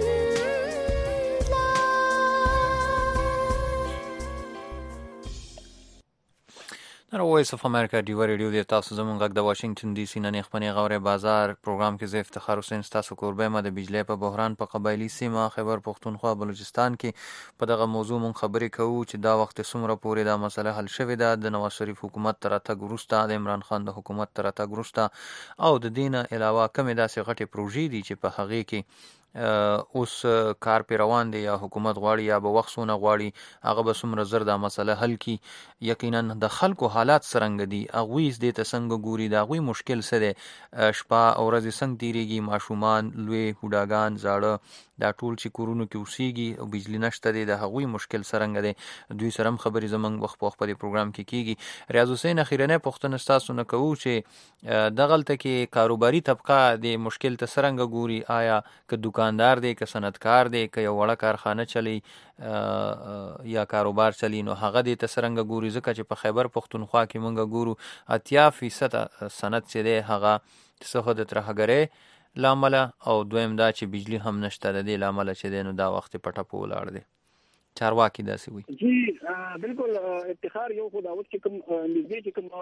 در وایس اف امریکا ډیو ریډیو دی تاسو زمونږ غږ د واشنگټن ډي سي نه خپنې غورې بازار پروګرام کې زه افتخار حسین تاسو کوربه ما د بجلی په بحران په قبایلی سیمه خیبر پختونخوا بلوچستان کې په دغه موضوع مون خبرې کوو چې دا وخت څومره پورې دا مسله حل شوې ده د نواز شریف حکومت تر اتګ وروسته د عمران خان د حکومت تر اتګ وروسته او د دینه علاوه کومې داسې غټې پروژې دي چې په هغې کې اوس کار پی روان دی یا حکومت غواړي یا به وخت سونه غواړي هغه به څومره زر دا مسله حل کی یقینا د خلکو حالات څرنګه دي هغوی دې ته څنګه ګوري دا هغوی مشکل څه دی شپه او ورځې څنګه تیریږي ماشومان لوی بوډاګان زاړه دا ټول چې کورونو کې اوسېږي او بجلی نشته دی د هغوی مشکل څرنګه دی دوی سره هم خبرې زموږ وخت په وخت په دې پروګرام کې کیږي ریاض حسین اخیرنۍ پوښتنه ستاسو نه کوو چې دغلته کې کاروباري طبقه د مشکل ته څرنګه ګوري آیا که دکاندار دی که صنعتکار دی که یو وړه کارخانه چلی یا کاروبار چلی نو هغه دې ته څرنګه ګوري ځکه چې په خیبر پختونخوا کې مونږ ګورو اتیا فیصد صنعت چې دی هغه څه د ترهګرۍ لامله او دویم دا چې بجلی هم نشته د دې لامله چې دی نو دا وخت پټه په ولاړ دی چارواکي داسې وي جی بالکل افتخار یو خو دا اوس چې کوم نږدې چې کوم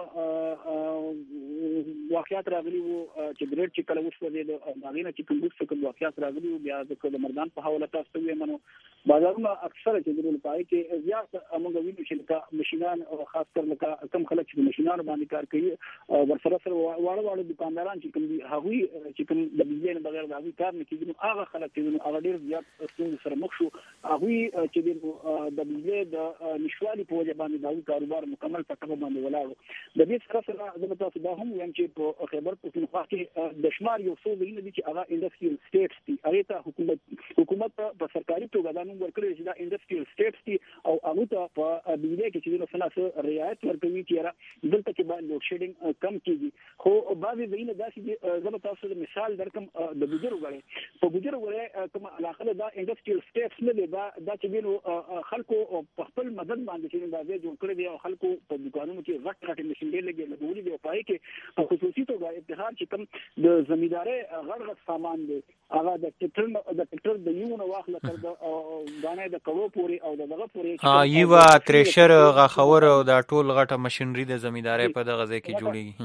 واقعیات راغلي وو چې ګریډ چې کله وشو دی د هغې نه چې کوم وروسته کوم واقعیات راغلي وو بیا د مردان په حواله تاسو ویې منو بازارونه اکثره چې د پای کې زیات موږ وینو چې لکه مشینان او خاص کر لکه کم خلک چې مشینانو باندې کار کوي ورسره سره واړه واړه دکانداران چې کوم دي هغوی چې کوم د بجلی نه بغیر د هغوی کار نه کېږي نو هغه خلک چې هغه ډېر زیات ستونزو سره مخ شو هغوی چې د بجلی د نشوالي په وجه باندې د هغوی کاروبار مکمل په ټکو باندې ولاړ و د دې سره سره زه تاسو دا هم وایم چې په خیبر پختونخوا کې د شمار یو څو ځایونه دي چې هغه انډسټریل سټیټس دي هغې ته حکومت حکومت په سرکاري توګه دا نوم ورکړی چې دا انډسټریل سټیټس دي او هغوی ته په بجلی کې چې نو څه رعایت ورکوي چې یاره دلته کې باید لوډ شیډینګ کم کېږي خو بعضې ځایونه داسې دي زه به تاسو د مثال درکړم د ګوجر وګړی په ګوجر وګړی کومه علاقه ده دا انډسټریل سټیټس نه دی دا دا چې نو خلکو په خپل مدد باندې چې دا ځای جوړ کړی دی او خلکو په دکانونو کې غټ غټ مشینري لګولي دي او په هغې کې په خصوصي توګه افتخار چې کوم د زمیندارۍ غټ غټ سامان دی هغه د ټکټر د ټکټر د یو نه واخله تر د دانې د کړو پورې او دغه پورې یوه تریشر غاخور او دا ټول غټه مشینري د زمیندارۍ په دغه ځای کې جوړېږي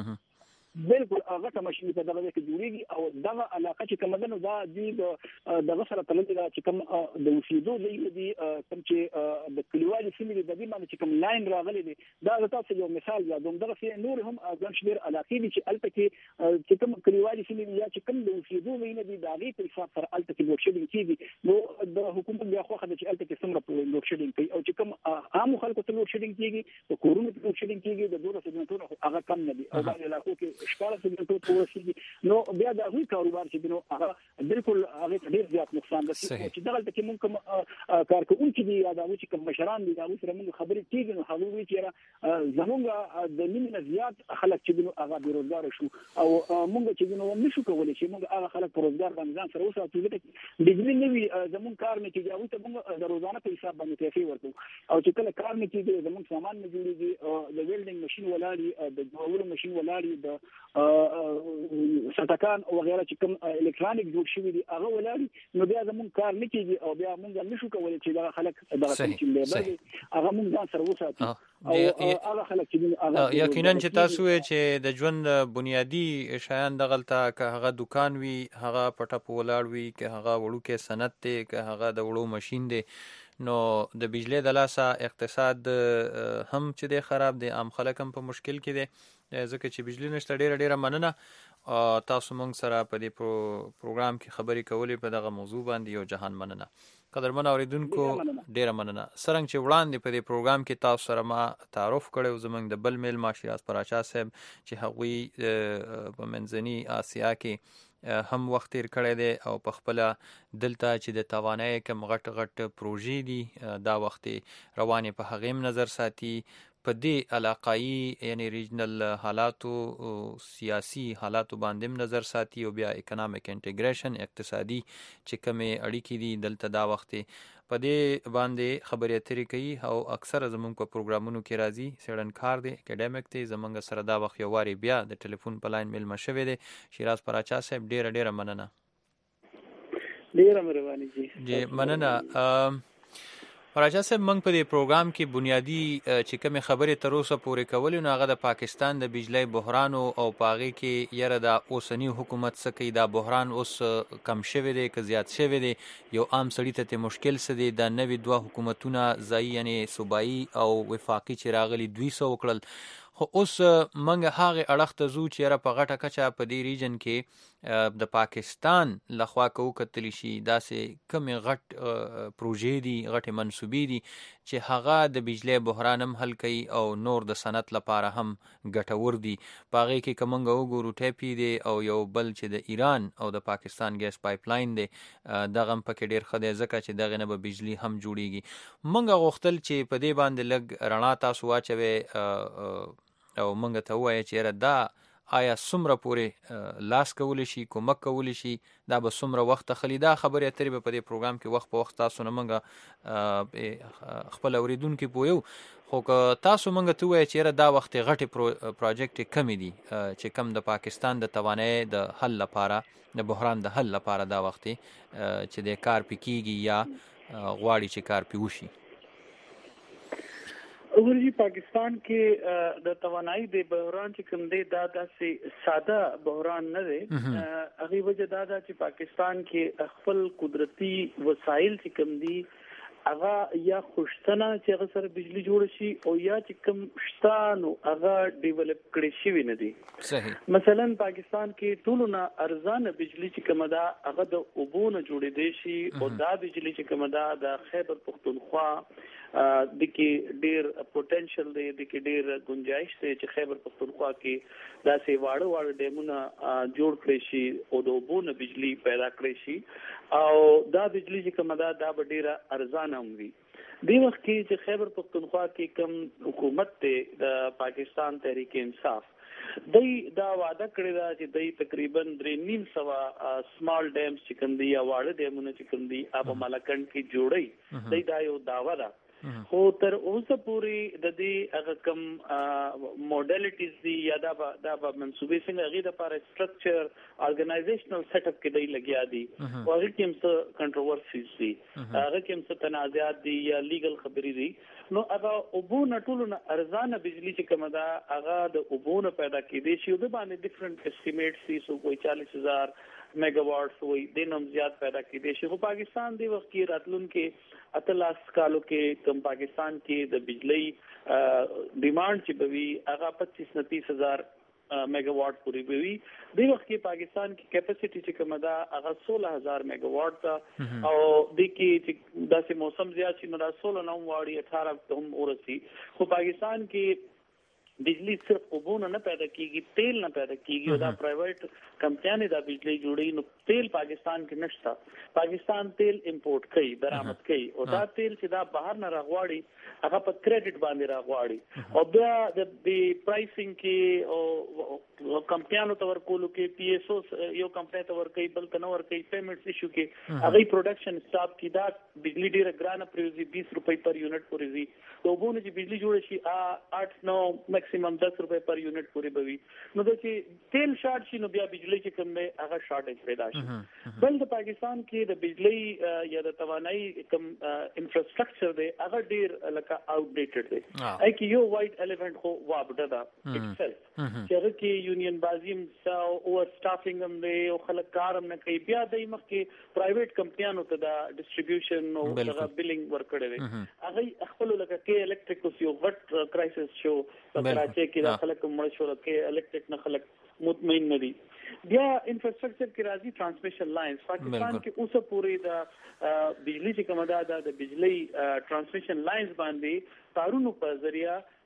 بالکل هغه ته ماشين په دغه کې جوړیږي او دغه علاقه چې کوم ده نو دا د دغه سره تړلې ده چې کوم د اوسېدو ځای دی کوم چې د کلیوالي سیمې د دې باندې چې کوم لاین راغلي دي دا تاسو یو مثال یادوم دغه نور هم ځان شمیر علاقې دي چې الته کې چې کوم کلیوالي سیمې یا چې کوم د اوسېدو ځای نه دي د هغې په حساب سره الته کې لوډ شیډینګ کېږي نو د حکومت بیا خوښه ده چې الته کې څومره لوډ شیډینګ کوي او چې کوم عامو خلکو ته لوډ شیډینګ کېږي په کورونو کې لوډ شیډینګ کېږي د دولس سګنټونو هغه کم نه دي او د علاقو کې شپاړس سګنټو ورسېږي نو بیا د هغوی کاروبار چې نو هغه بالکل هغې ته ډېر زیات نقصان رسېږي چې دغلته کې مونږ کوم کارکوونکي دي یا د هغوی چې کوم مشران دي د هغوی سره مونږ خبرې کېږي نو هغوی وایي چې یاره زمونږ د نیمې نه زیات خلک چې نو هغه بېروزګاره شو او مونږ چې نو نه شو کولی چې مونږ هغه خلک په روزګار باندې ځان سره وساتو ځکه بجلي نه وي زمونږ کار نه کېږي هغوی ته مونږ د روزانه په حساب باندې پیسې ورکوو او چې کله کار نه کېږي زمونږ سامان نه جوړېږي د ویلډینګ مشین ولاړ وي د جوړولو مشین ولاړ وي د سټکان وغیرہ چې کوم الکترونیک جوړ شوي دي هغه ولاړ نو بیا زمونږ کار نه کېږي او بیا مونږ نه شو کولی چې دغه خلک دغه چې لیبر دي هغه مونږ ځان سره وساتو او هغه خلک چې یقینا چې تاسو وایئ چې د ژوند بنیادي شیان دغلته که هغه دکان وي هغه په ټپو ولاړ وي که هغه وړوکی صنعت دی که هغه د وړو ماشین دی نو د بجلی د لاسه اقتصاد هم چې دی خراب دی عام خلک هم په مشکل کې دی ځکه چې بجلی نشته ډیره ډیره مننه تاسو موږ سره په دې پروګرام کې خبرې کولې په دغه موضوع باندې یو جهان مننه قدرمن اوریدونکو ډیره مننه څرنګه چې وړاندې په دې پروګرام کې تاسو سره ما تعارف کړی زموږ د بل میل ما شیراز پراچا صاحب چې هغوی په منځني اسیا کې هم وخت تیر کړی دی او په خپل دلته چې د توانایي کم غټ غټ پروژې دي دا وخت روانې په هغې نظر ساتي په دې علاقایي یعنی ریجنل حالاتو سیاسي حالاتو باندې نظر ساتي او بیا اکونومیک انټیګریشن اقتصادي چې کومې اړیکې دي دلته دا وخت په دې باندې خبرې اترې کوي او اکثره زموږ په پروګرامونو کې راځي څېړنکار دی اکیډمیک دی زموږ سره دا وخت یو وارې بیا د ټلیفون په لاین میلمه شوی دی شیراز پراچا صاحب ډېره ډېره مننه ډېره مهرباني جی جی مننه راجا صاحب موږ په دې پروګرام کې بنیادی چې کومې خبرې تر اوسه پورې کولې نو هغه د پاکستان د بجلی بحران او په هغې کې یاره د اوسني حکومت څه کوي دا بحران اوس کم شوی دی که زیات شوی دی یو عام سړي ته ترې مشکل څه دی دا نوي دوه حکومتونه ځایي یعنې صوبایي او وفاقي چې راغلي دوی څه وکړل خو اوس موږ هغې اړخ ته ځو چې یاره په غټه کچه په دې ریجن کې د پاکستان لخوا که وکتلی شي داسې کومې غټ پروژې دي غټې منصوبې دي چې هغه د بجلی بحران هم حل کوي او نور د صنعت لپاره هم ګټور دي په هغې کې که موږ وګورو ټیپي دی او یو بل چې د ایران او د پاکستان ګیس پایپ لاین دی دغه هم پکې ډېر ښه دی ځکه چې دغې نه به بجلي هم جوړیږي موږ غوښتل چې په دې باندې لږ رڼا تاسو واچوئ او موږ ته ووایه چې یاره دا آیا څومره پورې لاس کولی شي کومک کولی شي دا به څومره وخت اخلي دا خبرې اترې به په دې پروګرام کې وخت په وخت تاسو نه موږ خپل اورېدونکي پوهیو خو که تاسو موږ ته ووایه چې یاره دا وخت غټې پروجیکټې کمې دي چې کم د پاکستان د توانایي د حل لپاره د بحران د حل لپاره دا وخت چې د کار پې کېږي یا غواړي چې کار پې وشي ورجی پاکستان کې د توانایي د بحران چې کوم دی دا داسې ساده بحران نه دی هغې وجه دا ده چې پاکستان کې خپل قدرتي وسایل چې کوم دي هغه یا خوشتنه چې هغه سره بجلی جوړ شي او یا چې کوم شته نو هغه ډیولپ کړی شوي نه دي صحیح مثلا پاکستان کې ټولو نه ارزانه بجلی چې کومه ده هغه د اوبو نه جوړېدی شي او دا بجلی چې کومه ده د خیبر پختونخوا د کې ډیر پوتنشل دی د کې ډیر گنجائش دی چې خیبر پختونخوا کې داسې واړه واړه ډیمونه جوړ کړی شي او د اوبو نه بجلی پیدا کړی شي او دا بجلی چې کومه ده دا به ډیره ارزانه هم وي دې وخت کې چې خیبر پختونخوا کې کوم حکومت دی د پاکستان تحریک انصاف دای دا وعده کړی دا چې دای تقریبا درې نیم سوه سمال ډیمز چې کوم دي یا واړه ډیمونه چې کوم دي هغه مالکند کې جوړي دای دا یو داوا ده خو تر اوسه پورې د دې هغه کوم موډالیټیز دي یا دا دا منصوبې څنګه هغې دپاره سټرکچر ارګنایزیشنل سیټ اپ کې دی لګیا دي او هغې کې هم څه کنټروورسیز دي هغه کې هم څه تنازعات دي یا لیګل خبرې دي نو هغه اوبو نه ټولو نه ارزانه بجلي چې کومه ده هغه د اوبو نه پیدا کېدی شي او د باندې ډفرنټ اسټیمیټس دي څوک وایي چالیس هزار میگا واټس وایي دې نه هم زیات پیدا کېدی شي خو پاکستان دې وخت کې راتلونکي اتلاس کالو کې کم پاکستان کې د بجلی ډیمانډ چې به وي هغه پچیس نه تیس هزار میگا واټ پورې به وي دې وخت کې پاکستان کې کیپاسټي چې کومه ده هغه سولہ هزار میگا واټ ده او دې کې چې داسې موسم زیات شي نو دا سولہ نه هم واړي اٹھارہ ته هم ورسي خو پاکستان کې بجلی صرف اوبو نه پیدا کیږي تیل نه پیدا کیږي او دا پرایویټ کمپنیانې دا بجلی جوړي نو تیل پاکستان کې نشته پاکستان تیل امپورټ کوي درآمد کوي او دا تیل چې دا بهر نه راغواړي هغه په کریډټ باندې راغواړي او بیا د پرایسینګ کې او کمپنیانو ته ورکولو کې پی ایس او یو کمپنی ته ورکوي بل ته نه ورکوي پیمنټس ایشو کې هغه پروډکشن سټاپ کې دا بجلی ډیره ګرانه پریوزي بیس روپۍ پر یونټ پورې وي او اوبو نه چې بجلی جوړ شي آټ نو میکسیمم دس روپۍ پر یونټ پورې به وي نو دا چې تیل شارټ شي نو بیا بجلی چې کوم دی هغه شارټیج پیدا شي بل د پاکستان کې د بجلی یا د توانایي کوم انفراستراکچر دی هغه ډیر لکه آوټ ډیټډ دی اې کې یو وایټ الیفنٹ خو وابډه ده اټسلف چې هغه کې یونین بازی هم او اوور سټافینګ هم دی او خلک کار هم نه کوي بیا د مخ کې پرایویټ کمپنیانو ته د ډسټریبیوشن او هغه بلینګ ورکړي دي هغه خپل لکه کې الکتریک اوس یو غټ کرایسس شو په کراچۍ کې د خلک مړ شو کې الکتریک نه خلک مطمئن نه دي بیا انفراستراکچر کې راځي ترانسمیشن لاینز پاکستان کې اوسه پورې د بجلی چې کومه ده د بجلی ترانسمیشن لاینز باندې تارونو په ذریعہ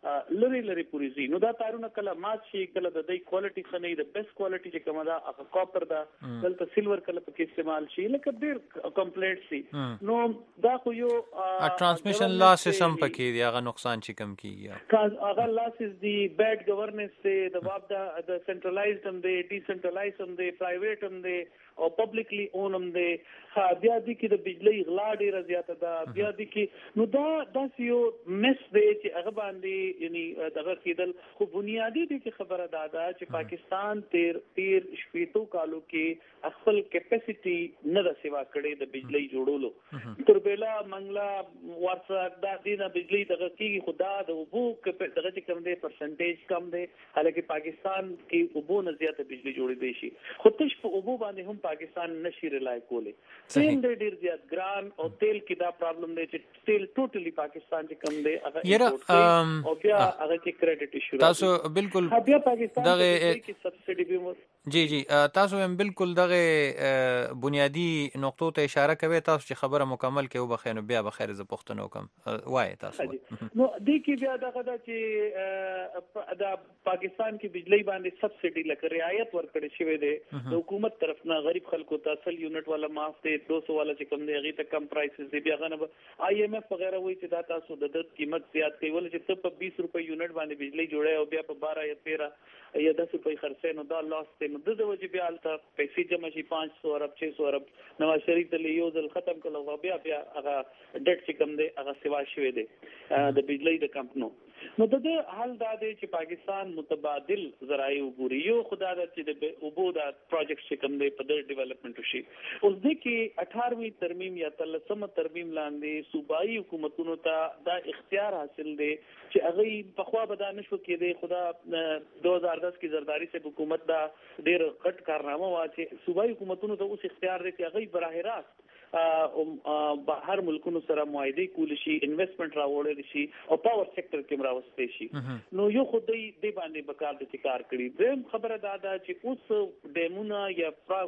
لری لری پوری زی نو دا تارونه کله مات شي کله د دې کوالټي خنې د بیسټ کوالټي چې کومه دا هغه کاپر دا دلته سیلور کله پکې استعمال شي لکه ډیر کمپلیټ سي نو دا خو یو ټرانسمیشن لاسز هم پکې دی هغه نقصان چې کم کیږي هغه لاسز دی بیډ گورننس دی د باب دا د سنټرلایزډ هم دی ډیسنټرلایزډ هم دی پرایویټ هم دی او پبلکلی اون هم دی بیا د کې د بجلی غلا ډیره زیاته ده بیا د کې نو دا داسې یو مس دی چې هغه باندې یعنی دغه کېدل خو بنیادی دی چې خبره دا ده چې پاکستان تیر تیر شپېتو کالو کې خپل کیپاسټي نه د سیوا کړې د بجلی جوړولو تر بیلا منګلا ورڅ دا دینه بجلی دغه کې خدا د وبو دغه چې کوم دی پرسنټیج کم دی حالکه پاکستان کې وبو نه زیاته بجلی جوړې دی شي خو تش په وبو باندې هم پاکستان نشي رلای کولی تیل دې ډیر زیات ګران او تیل کې دا پرابلم دی چې تیل ټوټلی پاکستان کې کم دی هغه او بیا هغه کې کریډټ ایشو تاسو بالکل بیا پاکستان کې سبسيډي به جی جی تاسو هم بالکل دغه بنیادی نقطو ته اشاره کوي تاسو چې خبره مکمل کې وبخینو بیا بخیر ز پښتنو کوم وای تاسو نو دې کې بیا دغه دا چې دا پاکستان کې بجلی باندې سبسيډي لکه رعایت ورکړي شوی دی د حکومت طرف نه غریب خلکو ته اصل یونټ والا معاف دی دو سو والا چې کم دی هغه ته کم پرایسز دی بیا غنه آی ایم ایف وغیرہ وایي چې دا تاسو د د قیمت زیات کوي ول چې ته په بیس روپے یونټ باندې بجلی جوړه او بیا په بارہ یا تیرہ یا دس روپے خرڅه نو دا لاس ته نو د وجه بیا الته پیسې جمع شي پانچ سو ارب چھ سو ارب نواز شریف ته یو ځل ختم کړو بیا بیا هغه ډټ چې کم دی هغه سیوا شوی دی د بجلی د کمپنو نو د دې حل دا دی چې پاکستان متبادل ذرایع وګوري یو خدا د چې د اوبو دا پروجیکټ چې کوم دی په د ډیولپمنٹ شي اوس د کې اٹھارہویں ترمیم یا تلسمه ترمیم لاندې صوبایي حکومتونو ته دا اختیار حاصل دی چې هغه په خوا به دا نشو کېدی خدا دو هزار دس کې زرداری سے حکومت دا ډیر غټ کارنامه وا چې صوبایي حکومتونو ته اوس اختیار دی چې هغه براه راست بهر ملکونو سره معاهده کول شي انویسټمنٹ راوړل شي او پاور سېکټر کې راوستي شي نو یو خدای دی باندې بکار د کار کړی دیم خبره دا ده چې اوس ډیمونه یا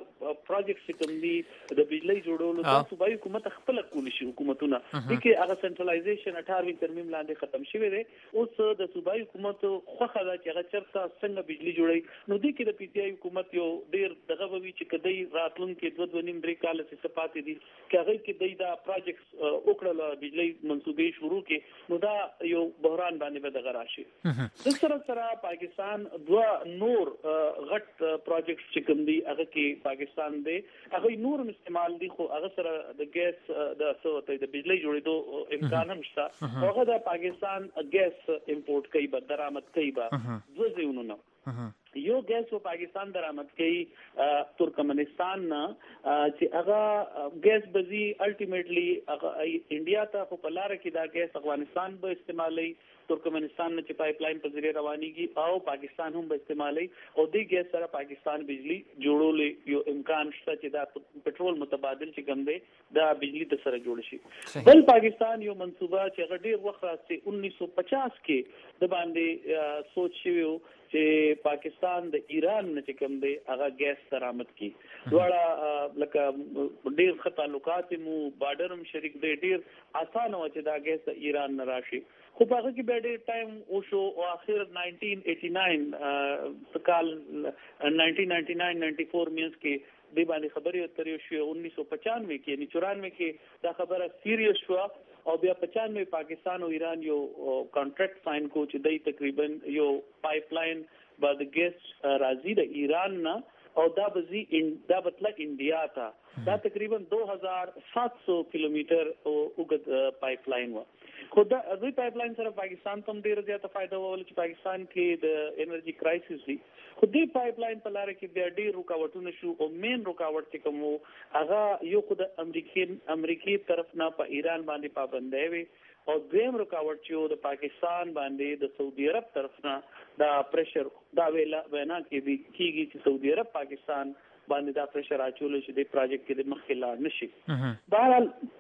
پروجیکټ کوم دي د بجلی جوړولو د صوبایي حکومت خپل کول شي حکومتونه دغه هغه سنټرلایزیشن اٹھارہویں ترمیم لاندې ختم شوی دی اوس د صوبایي حکومت خوخه ده چې هغه چرته څنګه بجلی جوړي نو د کې د پی ټ آی حکومت یو ډیر دغه وی چې کدی راتلونکو دوه دوه نیم درې کال څخه پاتې دي کاغه کې د دا پروجیکټس وکړل بجلی منصوبې شروع کې نو دا یو بحران باندې به دغه راشي د سره سره پاکستان دوه نور غټ پروجیکټس چې کوم دي هغه کې پاکستان دی هغه نور استعمال دي خو هغه سره د ګیس د سوته د بجلی جوړېدو امکان هم شته هغه د پاکستان ګیس امپورټ کوي به درآمد کوي به دوه ځایونو یو ګیس په پاکستان درآمد کوي ترکمنستان نه چې هغه ګیس بزي الټیمیټلی هغه انډیا ته په لار کې دا ګیس افغانستان به استعمالي ترکمنستان نه چې پایپ لاین په ذریعہ روانيږي او پاکستان هم به استعمالي او د ګیس سره پاکستان بجلی جوړول یو امکان شته چې دا پټرول متبادل چې کوم دی دا بجلی د سره جوړ شي بل پاکستان یو منصوبه چې غډیر وخت راځي انیس سو پچاس کې د باندې سوچ شوی چې پاکستان د ایران نه چې کوم دی هغه ګیس درآمد کی دواړه لکه ډیر ښه تعلقات مو بارډر هم شریک دی ډیر اسانه و چې دا ګیس د ایران نه راشي خو هغه کې به ډیر ټایم او شو او اخر نائنټین ایټی ناین کال نائنټین نائنټی ناین نائنټی فور مینس کې د باندې خبرې اترې شو انیس سو پچانوے کې یعنی چورانوے کې دا خبره سیریس شو او بیا پچانوے پاکستان او ایران یو کانټریکټ ساين کو چې دای تقریبا یو پایپ لاین بعد ګیس راځي د ایران نه او دا بزی دا بتله انډیا ته دا تقریبا دو هزار سات سو کیلومتر اوږد پایپ لاین و خو دا دوی پایپ لاین سره پاکستان ته ډیر زیاته فائدہ ول چې پاکستان کې د انرژي کرایسس دی خو دې پایپ لاین په لار کې بیا ډیر رکاوټونه شو او مین رکاوټ چې کوم هغه یو خو د امریکای امریکای طرف نه په ایران باندې پابندۍ وي او دویم رکاوټ چې د پاکستان باندې د سعودي عرب طرف نه دا پریشر دا ویلا وینا کې دی کیږي چې سعودي عرب پاکستان باندې دا پریشر اچول شي د پروجیکټ کې د مخکې لاړ نشي بهرحال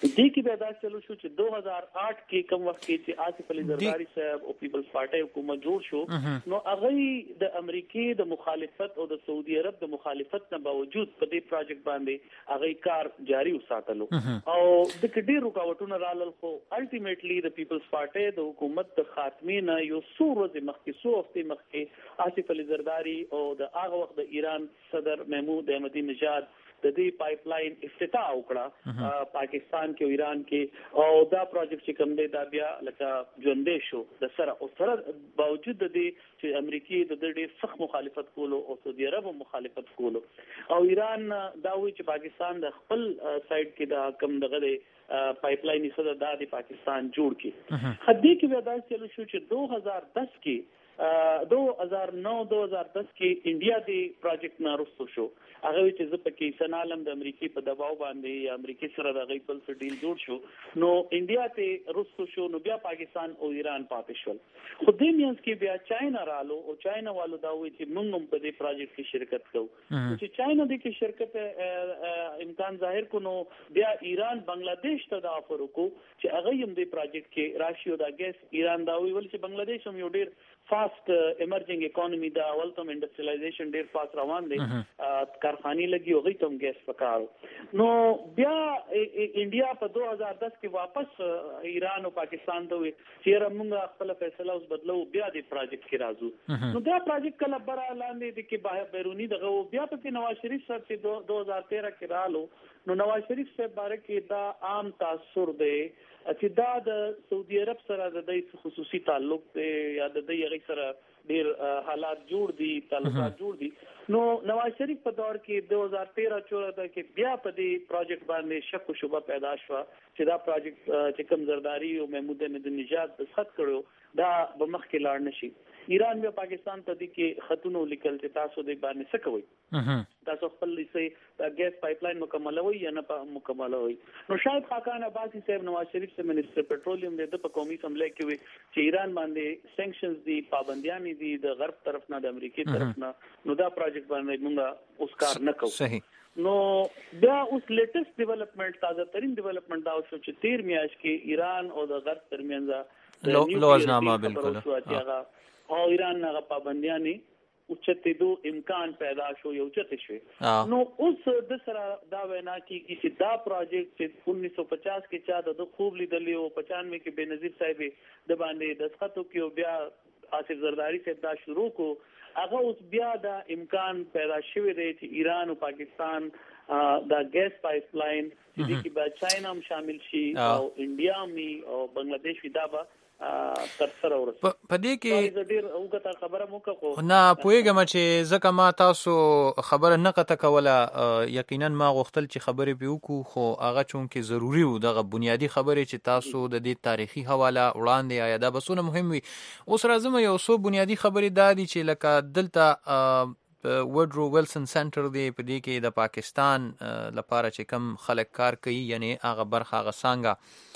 دې کې به دا چلو شو چې دو هزار آٹھ کې کوم وخت کې چې آصف علي زرداری صاحب او پیپلز پارټي حکومت جوړ شو نو هغه د امریکای د مخالفت او د سعودي عرب د مخالفت نه باوجود په دې پروجیکټ باندې هغه کار جاری وساتلو او د کډیر رکاوټونو رالل خو الټیمیټلی د پیپلز پارټي د حکومت د خاتمه نه یو څو ورځې مخکې څو هفته مخکې آصف علي زرداری او د هغه وخت د ایران صدر محمود احمدی نژاد د دې پایپ لاین افتتاح وکړه پاکستان کې او ایران کې او دا پروجیکټ چې کوم دی دا بیا لکه ژوندې شو د سره او سره باوجود د دې چې امریکای د ډېر سخت مخالفت کولو او سعودي عرب مخالفت کولو او ایران دا وی چې پاکستان د خپل سایډ کې د کم دغه پایپ لاین سره د پاکستان جوړ کی خدي کې ودا چلو شو چې دو هزار دس کې دو ہزار نو دو ہزار دس کې انډیا دی پروجیکټ نه رسو شو هغه چې زه پکې سنالم د امریکای په دباو باندې یا امریکای سره د غیبل سره ډیل جوړ شو نو انډیا ته رسو شو نو بیا پاکستان او ایران پاتې شول خو دې مینس کې بیا چاینا رالو او چاینا والو دا وایي چې موږ هم په دې پروجیکټ کې شرکت کوو چې چاینا دې کې شرکت امکان ظاهر کو نو بیا ایران بنگلاديش ته دا افر وکړو چې هغه هم دې پروجیکټ کې راشي او دا ګیس ایران دا وایي چې بنگلاديش هم یو ډیر فاست ایمرجنګ اکانومي دا ولتم انډستریالایزیشن ډیر فاست روان دي کارخانه لګي او غي تم ګیس پکاو نو بیا انډیا په دو هزار دس کې واپس ایران او پاکستان ته چیرې موږ خپل فیصله اوس بدلو بیا د پروجیکټ کې راځو نو دا پروجیکټ کله بر اعلان دي کې باه بیرونی دغه بیا په نواز شریف صاحب چې دو هزار تیرہ کې رالو نو نواز شریف صاحب باره کې دا عام تاثر دی چې دا د سعودي عرب سره د دې خصوصي تعلق دی یا د دې هغه سره ډیر حالات جوړ دي تعلقات جوړ دي نو نواز شریف په دور کې دو هزار تیرہ چودہ کې بیا په دې پروجیکټ باندې شک او شبهه پیدا شو چې دا پروجیکټ چې کوم زرداری او محمود احمدی نژاد دستخط کړو دا به مخ کې لاړ نشي ایران بیا پاکستان ته دي کې خطونه لیکل چې تاسو دې باندې څه کوي تاسو خپل لسه ګیس پایپ لاین مکمل وي یا نه مکمل وي نو شاید خاکان عباسی صاحب نواز شریف سے منسٹر پیټرولیم د په قومي اسمبلی کې وي چې ایران باندې سینکشنز دي پابندیاں دي د غرب طرف نه د امریکای طرف نه نو دا پروجیکټ باندې موږ اوس کار نه کوو صحیح نو بیا اوس لیټیسټ ډیولپمنٹ تازه ترين ډیولپمنٹ دا شو چې تیر میاشت کې ایران او د غرب ترمنځ لوزنامه بالکل او ایران نه پابندیاں نه اوچته دو امکان پیدا شو یو چته شو نو اوس د سره دا وینا کیږي چې دا پروجیکټ چې انیس سو پچاس کې چا د خوب لیدلی او پچانوے کې بنظیر صاحب د باندې دسخطو کې بیا آصف زرداری صاحب دا شروع کو هغه اوس بیا دا امکان پیدا شوی دی چې ایران او پاکستان دا ګیس پایپ لاین چې کې به چاینا هم شامل شي او انډیا هم او بنگلاديش دا به تر سره ورسې په دې کې ډیر اوګه خبره مو کو نه پوهیږم چې ځکه ما تاسو خبره نه قطه کوله یقینا ما غوښتل چې خبرې به وکړو خو هغه چون کې ضروری و دغه بنیادی خبرې چې تاسو د دې تاریخي حواله وړاندې آیا دا بسونه مهم وي اوس راځم یو څو بنیادی خبرې دا دي چې لکه دلته وډرو ویلسن سنټر دی په دې کې د پاکستان لپاره چې کم خلک کار کوي یعنی هغه برخه هغه څنګه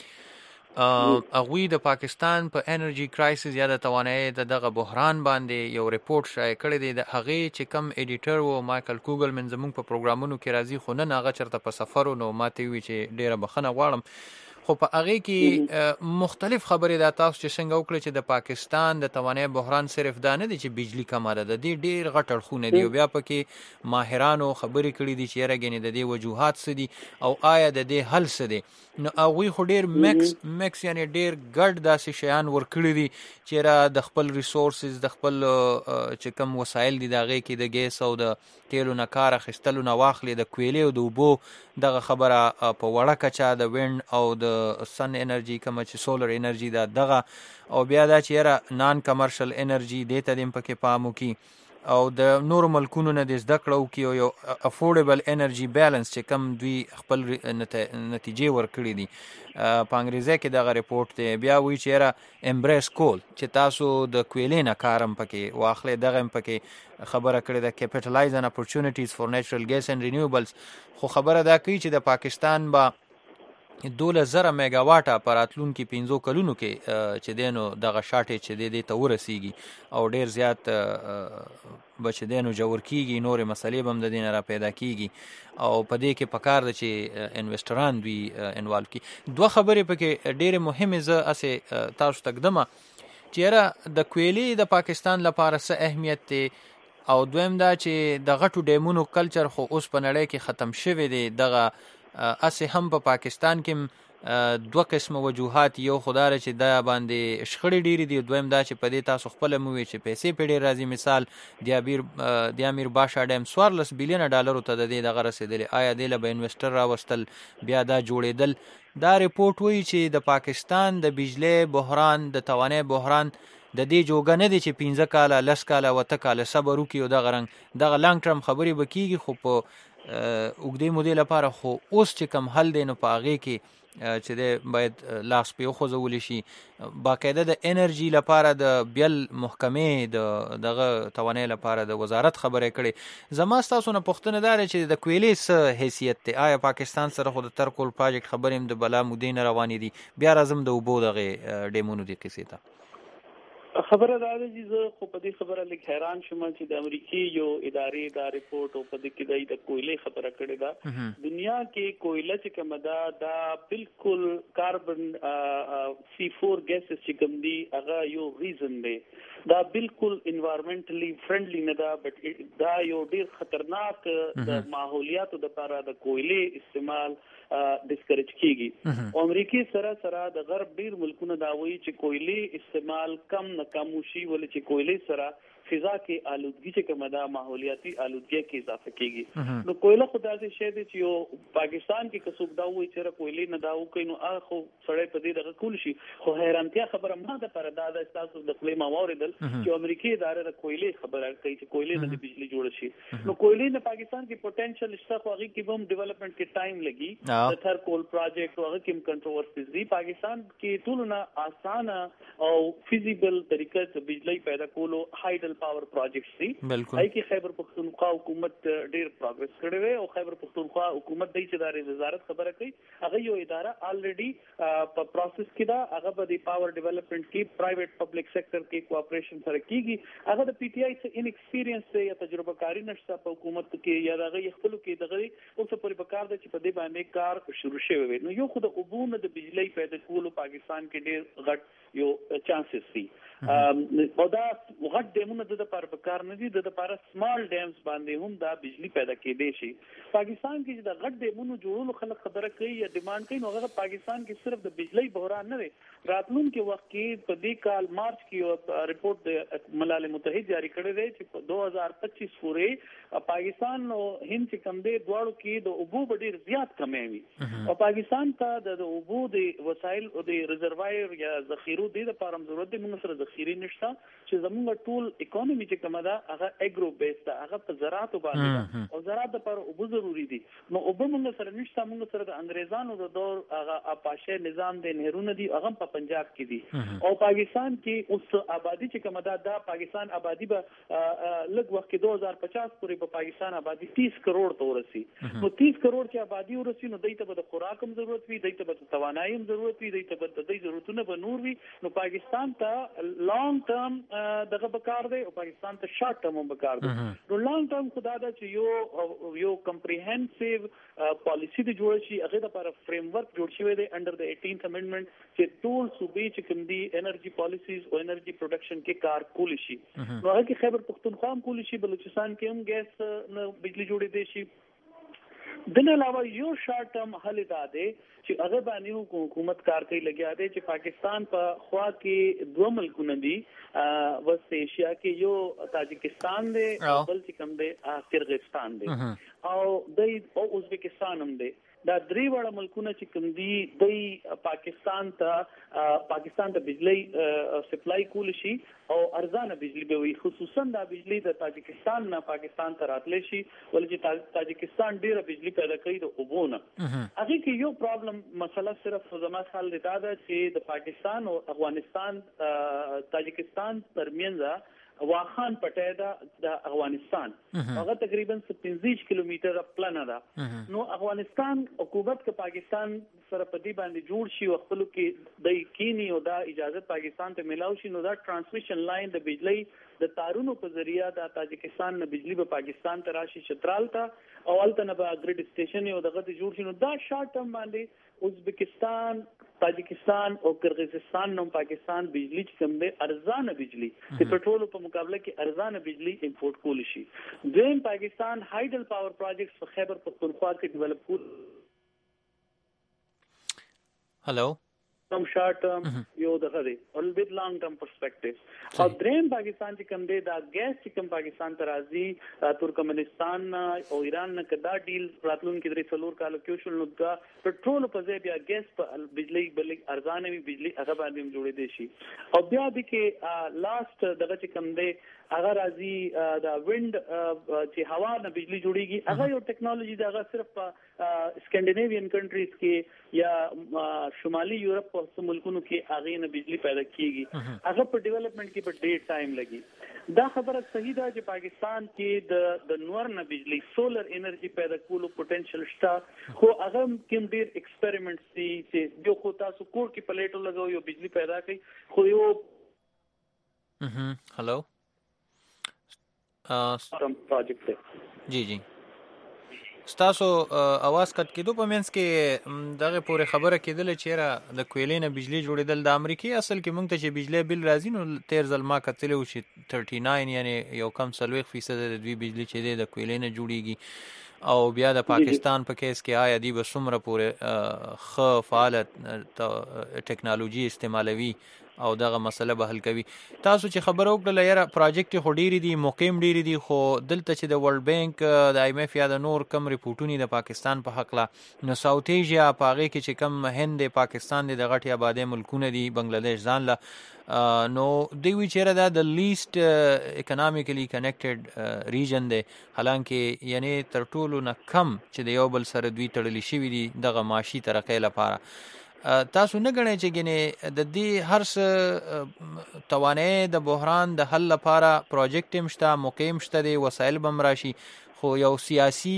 اغوی د پاکستان په انرژي کرایسس یا د توانایي د دغه بحران باندې یو ریپورت شایع کړی دی د هغه چې کم ایډیټر وو مایکل کوګلمن زموږ په پروګرامونو کې راځي خو نن هغه چرته په سفر نو ماته وی چې ډیره بخنه غواړم خو په هغه کې مختلف خبرې دا تاسو چې څنګه وکړي چې د پاکستان د توانایي بحران صرف دا نه دی چې بجلی کمه ده د دې ډیر غټ اړخونه دي او بیا پکې ماهرانو خبرې کړي دي چې راګنې د دې وجوهات څه دي او آیا د دې حل څه دی نو هغوی خو ډیر میکس میکس یعنی ډیر ګډ داسې شیان ورکړي دي چې را د خپل ریسورسز د خپل چې کوم وسایل دي د هغې کې د ګیس او د تیلو نه کار اخیستلو نه واخلي د کویلې او د اوبو دغه خبره په وړه کچه د وینډ او د سن انرژي کومه چې سولر انرژي دا دغه او بیا دا چې یاره نان کمرشل انرژي دې ته دې پکې پام وکړي او د نورو ملکونو نه د زده کړه وکړي او یو افورډیبل انرژي بیلنس چې کم دوی خپل نتیجې ورکړي دي په انګریزي کې دغه ریپورت دی بیا وایي چې یاره امبریس کول چې تاسو د کویلې نه کار هم پکې واخلئ دغه هم پکې خبره کړې ده کیپټلایز ان اپورچونټیز فور نیچرل ګیس اینډ رینیوبلز خو خبره دا کوي چې د پاکستان به دولس زره میگاواټه په راتلونکي پنځو کلونو کې چې دی نو دغه شاټې چې دی دی ته ورسیږي او ډېر زیات به چې دی نو ژور کېږي، نورې مسلې به هم د دې نه را پیدا کېږي او په دې کې پکار ده چې انویسټران دوی انوالو کړي. دوه خبرې پکې ډېرې مهمې زه هسې تاسو ته ږدمه چې یاره د کویلې د پاکستان لپاره څه اهمیت دی، او دویم دا چې د غټو ډیمونو کلچر خو اوس په نړۍ کې ختم شوی دی. دغه اسې هم په پاکستان کې دوه قسمه وجوهات، یو خو دا چې دا باندې شخړې ډېرې دي، دویم دا چې په دې تاسو خپله مو وویل چې پیسې پرې ډېر راځي. مثال د امیر باشا ډیم څوارلس بیلیونه ډالرو ته د دې دغه رسېدلې، آیا دې له به انویسټر راوستل بیا دا جوړېدل؟ دا ریپورټ وایي چې د پاکستان د بجلی بحران د توانای بحران د دې جوګه نه دی چې پنځه کاله لس کاله اوته کاله صبر وکړي او دغه رنګ دغه لانګ ټرم خبرې به کېږي، خو په اوږدې مودې لپاره خو اوس چې کم حل دی نو په هغې کې چې دی باید لاس پې وخوځولی شي. باقاعده د انرژي لپاره د بیل محکمې د دغه توانای لپاره د وزارت خبرې کړې. زما ستاسو نه پوښتنه دا ده چې د کویلې څه حیثیت دی؟ آیا پاکستان سره خو د ترکول پراجیکټ خبرې هم د بلا مودې نه روانې دي؟ بیا راځم د اوبو دغې ډیمونو دې قصې ته. خبره دا ده چې زه خو په دې خبره لږ حیران شوم چې د امریکای یو ادارې دا ریپورټ او په دې کې د کویلې خبره کړې ده. دنیا کې کویله چې کومه ده دا بالکل کاربن سی فور ګیسز چې کوم دي هغه یو ریزن دی، دا بالکل انوایرمنټلی فرندلی نه ده، بټ دا یو ډیر خطرناک د ماحولیاتو لپاره د کویلې استعمال ډسکریج کیږي. او امریکای سره سره د غرب ډیر ملکونه دا وایي چې کویلې استعمال کم نه کم وشي، ولې چې کویلې سره فضا کې آلودګي چې کومه ده ماحولیاتي آلودګي کې اضافه کیږي. نو کویله خو داسې شی دی چې یو پاکستان کې که څوک دا وایي چې کویلې نه دا وکړي نو هغه خو سړی په دې دغه کول شي. خو حیرانتیا خبره ما ده پر دا ده تاسو د خپلې ما واوریدل چې امریکای ادارې د کویلې خبره کوي چې کویلې نه د بجلی جوړ شي. نو کویلې نه پاکستان کې پوتنشل شته، خو هغه کې هم ډیولپمنٹ کې ټایم لګي. د تھرکول پروجیکټ هغه کې کنټروورسیز دي. پاکستان کې ټول نه اسانه او فیزیبل طریقه ته بجلی پیدا کولو هایډل پاور پروجیکټس دي. هغه کې خیبر پختونخوا حکومت ډیر پروګرس کړی دی او خیبر پختونخوا حکومت د ادارې وزارت خبره کوي هغه یو اداره الریډي په پروسس کې دا، هغه به د پاور ډیولپمنٹ کې پرایویټ پبلک سېکټر کې کوآپریشن سره کیږي. هغه د پی ټی آی څخه ان ایکسپیرینس یا تجربه کاری نشته په حکومت کې یا هغه خپل کې دغه اوس په پکار د چې په دې باندې کار شروع شوی وي. نو یو خو د عبور د بجلی پیدا کولو پاکستان کې ډیر غټ یو چانسز دي. او دا غټ ډیمونه د لپاره پکار نه دي، د لپاره سمال ډیمز باندې هم دا بجلی پیدا کېدې شي. پاکستان کې چې د غټ ډیمونو جوړولو خلک خبره کوي یا ډیمانډ کوي، نو هغه پاکستان کې صرف د بجلی بحران نه دی. راتلونکي وخت کې په دې کال مارچ کې یو ریپورټ د ملل متحد جاری کړی دی چې په دو هزار پچیس پورې پاکستان او هند چې کم دی دواړو کې د اوبو ډېر زیات کمی وي او پاکستان ته د اوبو د وسایل او د ریزروایر یا ذخیرو د لپاره ضرورت دی. موږ سره ذخیره نشته چې زموږ ټول اکانومي چې کومه ده هغه اګرو بیس ده، هغه په زراعت باندې او زراعت لپاره اوبه ضروری دي. نو اوبه موږ سره نشته. موږ سره د انګریزانو د دور هغه اپاشه نظام د نهرونه دي، هغه په پنجاب کې دي او پاکستان کې اوس آبادی چې کومه ده دا پاکستان آبادی به لږ وخت کې دو هزار پچاس پورې په پاکستان آبادی تیس کروڑ ته ورسي. نو تیس کروڑ چې آبادی ورسي نو دایته به د خوراک هم ضرورت وي، دایته به د توانایي هم ضرورت وي، دایته به د دې ضرورتونه به نور وي. نو پاکستان ته لانګ ټرم دغه بکار دی او پاکستان ته شارټ ټرم هم بکار دی. نو لانګ ټرم خدا دا چې یو یو کمپریهنسیو پالیسی د جوړ شي، هغه لپاره فریم ورک جوړ شوی دی انډر د ایټینث امندمنت چې ټول صوبې چې کوم دي انرژي پالیسیز او انرژي پروډکشن کې کار کولی شي. نو هغه کې خیبر پختونخوا هم کولی شي، بلوچستان کې هم ګیس نه بجلی جوړې دی شي. دنه علاوه یو شارټ ټرم حل دا دی چې هغه باندې حکومت کار کوي لګیا دی چې پاکستان په خوا کې دوه ملکونه دي وست ایشیا کې، یو تاجکستان دی او بل چې کوم دی قرغیزستان دی او د او ازبکستان هم دی. دا درې وړه ملکونه چې کوم دي د پاکستان ته پاکستان ته بجلی سپلای کول شي او ارزانه بجلی به وي، خصوصا دا بجلی د تاجکستان نه پاکستان ته راتلی شي ولې چې تاجکستان ډیره بجلی پیدا کوي د اوبو نه. هغه کې یو پرابلم مسله صرف زما خیال دی دا ده چې د پاکستان او افغانستان تاجکستان ترمنځ واخان پټه دا د افغانستان هغه تقریبا پنځه کیلومتره پلان ده نو افغانستان حکومت کې پاکستان سره په دې باندې جوړ شي او خپل کې د کینی او دا اجازه پاکستان ته ملاوي شي نو دا ترانسمیشن لاین د بجلی د تارونو په ذریعہ د تاجکستان نه بجلی په پاکستان ته راشي چترال ته او الته نه به ګریډ سټیشن او دغه جوړ شي نو دا شارټ ټرم باندې ازبکستان تاجکستان او قرغیزستان نو پاکستان بجلی کم دی ارزانه بجلی د پټرول په مقابله کې ارزانه بجلی امپورټ کول شي دیم پاکستان هایډل پاور پروجیکټس په خیبر پختونخوا کې ډیولپ کول هلو کم شارټ ټرم یو دغه دی او ویت لانګ ټرم پرسپیکټیو او دریم پاکستان چې کم دی دا ګیس چې کم پاکستان ته راځي ترکمنستان او ایران نه کدا ډیل راتلون کې درې څلور کال کې شول نو دا پټرول په ځای بیا ګیس په بجلی بل ارزانه وی بجلی هغه باندې جوړې دي شي او بیا د کې لاست دغه چې کم دی هغه راځي دا ویند چې هوا نه بجلی جوړيږي هغه یو ټیکنالوژي دا هغه صرف په سکینډینیوین کنټریز کې یا شمالي یورپ په ملکونو کې هغه نه بجلی پیدا کیږي هغه په ډیولپمنٹ کې په ډیر ټایم لګي دا خبره صحیح ده چې پاکستان کې د د نور نه بجلی سولر انرژي پیدا کولو پوتنشل شته خو هغه کوم ډیر ایکسپریمنټس دي چې یو خو تاسو کور کې پلیټو لګاو یو بجلی پیدا کوي خو یو هلو پروجیکټ جی جی ستاسو اواز کټ کېدو په منځ کې دغه پورې خبره کېدله چې را د کویلې نه بجلی جوړېدل د امریکای اصل کې مونږ ته چې بجلی بل راځي نو تیر ځل ما کتلی و چې ثلاثه و نهه یعنی یو کم څلوېښت فیصد د دوی بجلی چې دی د کویلې نه جوړیږي او بیا د پاکستان په کیس کې آیا دی به څومره پورې ښه فعاله ټیکنالوژي استعمالوي او دغه مسله به حل کوي تاسو چې خبرو وکړه یاره پروجیکټ خو ډیری دي مقیم ډیری دي خو دلته چې د ورلد بانک د آی ایم ایف یا د نور کم ریپورټونی د پاکستان په حق لا نو ساوث ایشیا پاغه کې چې کم هند پاکستان د غټي آبادې ملکونه دي بنگلاديش ځان لا نو دوی وی چیرې دا د لیست اکونومیکلی کنیکټډ ریجن دی حالانکه یعنی تر ټولو نه کم چې د یو بل سره دوی تړلي شوی دي دغه معاشي ترقې لپاره تاسو نه غنئ چې ګنې د دې هر څه توانې د بحران د حل لپاره پروجیکټ مشته مقیم شته دی وسایل بم راشي خو یو سیاسي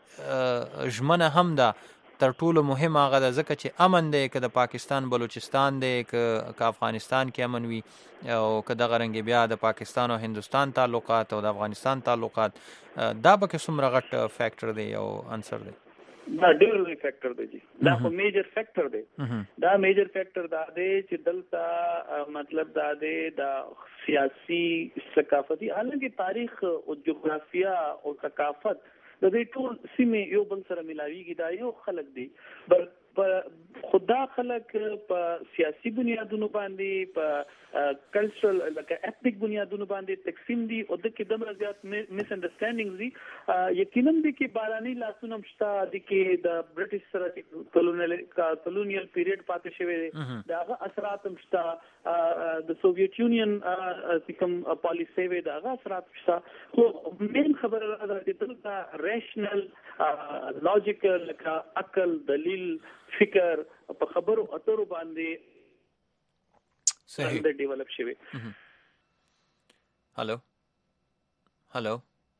ژمنه هم ده تر ټولو مهمه هغه ده ځکه چې امن دی که د پاکستان بلوچستان دی که افغانستان کې امن وي او که دغه رنګ بیا د پاکستان او هندوستان تعلقات او د افغانستان تعلقات دا به کې څومره غټ فیکټر دی او عنصر دی دا ډېر لوی فیکټر دی دا خو میجر فیکټر دی دا میجر فیکټر دا دی چې دلته مطلب دا دی دا سیاسي ثقافتي حالانکه تاریخ او جغرافیا او ثقافت د دې ټول سیمې یو بل سره ملاویږي دا یو خلک دی بل خدا خلک په سیاسي بنیادونو باندې په کلچرل لکه اپنیک بنیادونو باندې تقسیم دي او د کې دمر زیات میس انډرستانډینګز دي یقینا د کې باراني لاسونه مشته د کې د برټش سره کولونیل کولونیل پیریډ پاتې شوی دغه اثرات مشته د سوویت یونین کوم پالیسی وی دغه اثرات مشته خو مین خبره ده چې دلته ریشنل لاجیکل لکه عقل دلیل فکر په خبرو اترو باندې صحیح د ډیولپ شوی هالو هالو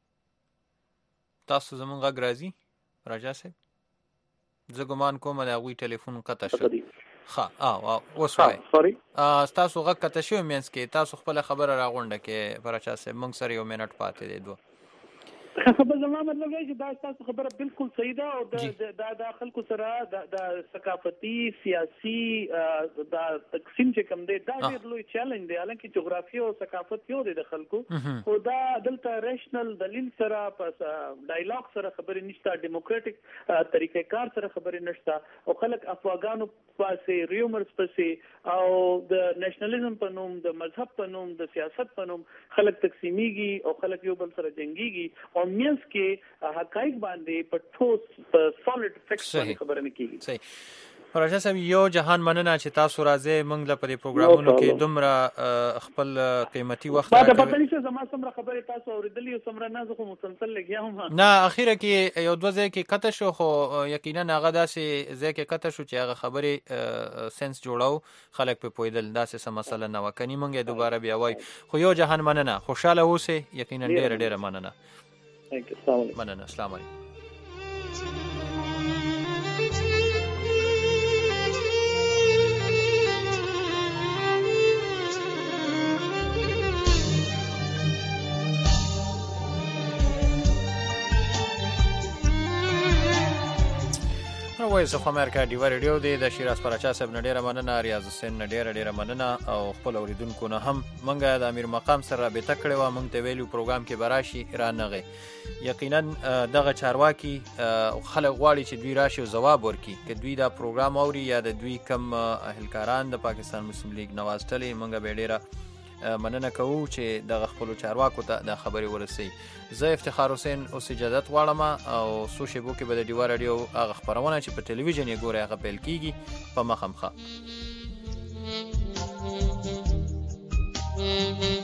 تاسو زمونږ غږ راځي راجا صاحب زه ګمان کوم دا غوي ټلیفون قطع شو ښه او وسوي سوري تاسو غږ قطع شو مینس کې تاسو خپل خبره راغونډه کې راجا صاحب مونږ سره یو منټ پاتې دی دوه خبر زما مطلب دی چې دا تاسو خبره بالکل صحیح ده او د د د خلکو سره د ثقافتي سیاسي د تقسیم چې کوم دی دا ډېر لوی چیلنج دی حالانکه جغرافي او ثقافت یو دی د خلکو خو دا دلته ریشنل دلیل سره په ډایلاګ سره خبرې نشته ډیموکراټک طریقې کار سره خبرې نشته او خلک افواګانو پاسې ریومرز پاسې او د نېشنلزم په نوم د مذهب په نوم د سیاست په نوم خلک تقسیمیږي او خلک یو بل سره جنگيږي او مینس کې حقایق باندې په ټوس په سالید فیکټس باندې خبرې نه کیږي صحیح راجا صاحب یو جهان مننه چې تاسو راځي موږ له پدې پروګرامونو کې دومره خپل قیمتي وخت راکړئ. ما ته پته نشته زما څومره خبرې تاسو اورېدلې او څومره نه، زه خو مسلسل لګیا وم. نه اخیره کې یو دوه ځای کې قطع شو، خو یقینا هغه داسې ځای کې قطع شو چې هغه خبرې سنس جوړاو، خلک په پوهېدل، داسې څه مسله نه وه. کني موږ یې دوباره بیا وایو. خو یو جهان مننه، خوشحاله اوسئ. یقینا ډېره ډېره مننه. مننه. السلام علیکم. وایس اف امریکا ډیوا ریډیو دی د شیراز پراچا صاحب نه ډیره مننه، ریاض حسین نه ډیره ډیره مننه، او خپل اوریدونکو نه هم منګه د امیر مقام سره رابطه کړې وه. موږ ته ویلو پروګرام کې براشي رانغی. یقینا دغه چارواکي خلک غواړي چې دوی راشي او ځواب ورکړي، که دوی دا پروګرام اوري یا د دوی کم اهلکاران د پاکستان مسلم لیگ نواز ټلې، موږ به ډیره مننه کوو چې دغه خپلو چارواکو ته دا خبرې ورسوي. زه افتخار حسین اوس اجازت غواړم او څو شېبو کې به د ډیوا راډیو هغه خپرونه چې په ټلویزیون یې ګورئ هغه پیل کېږي. په مخه مخه.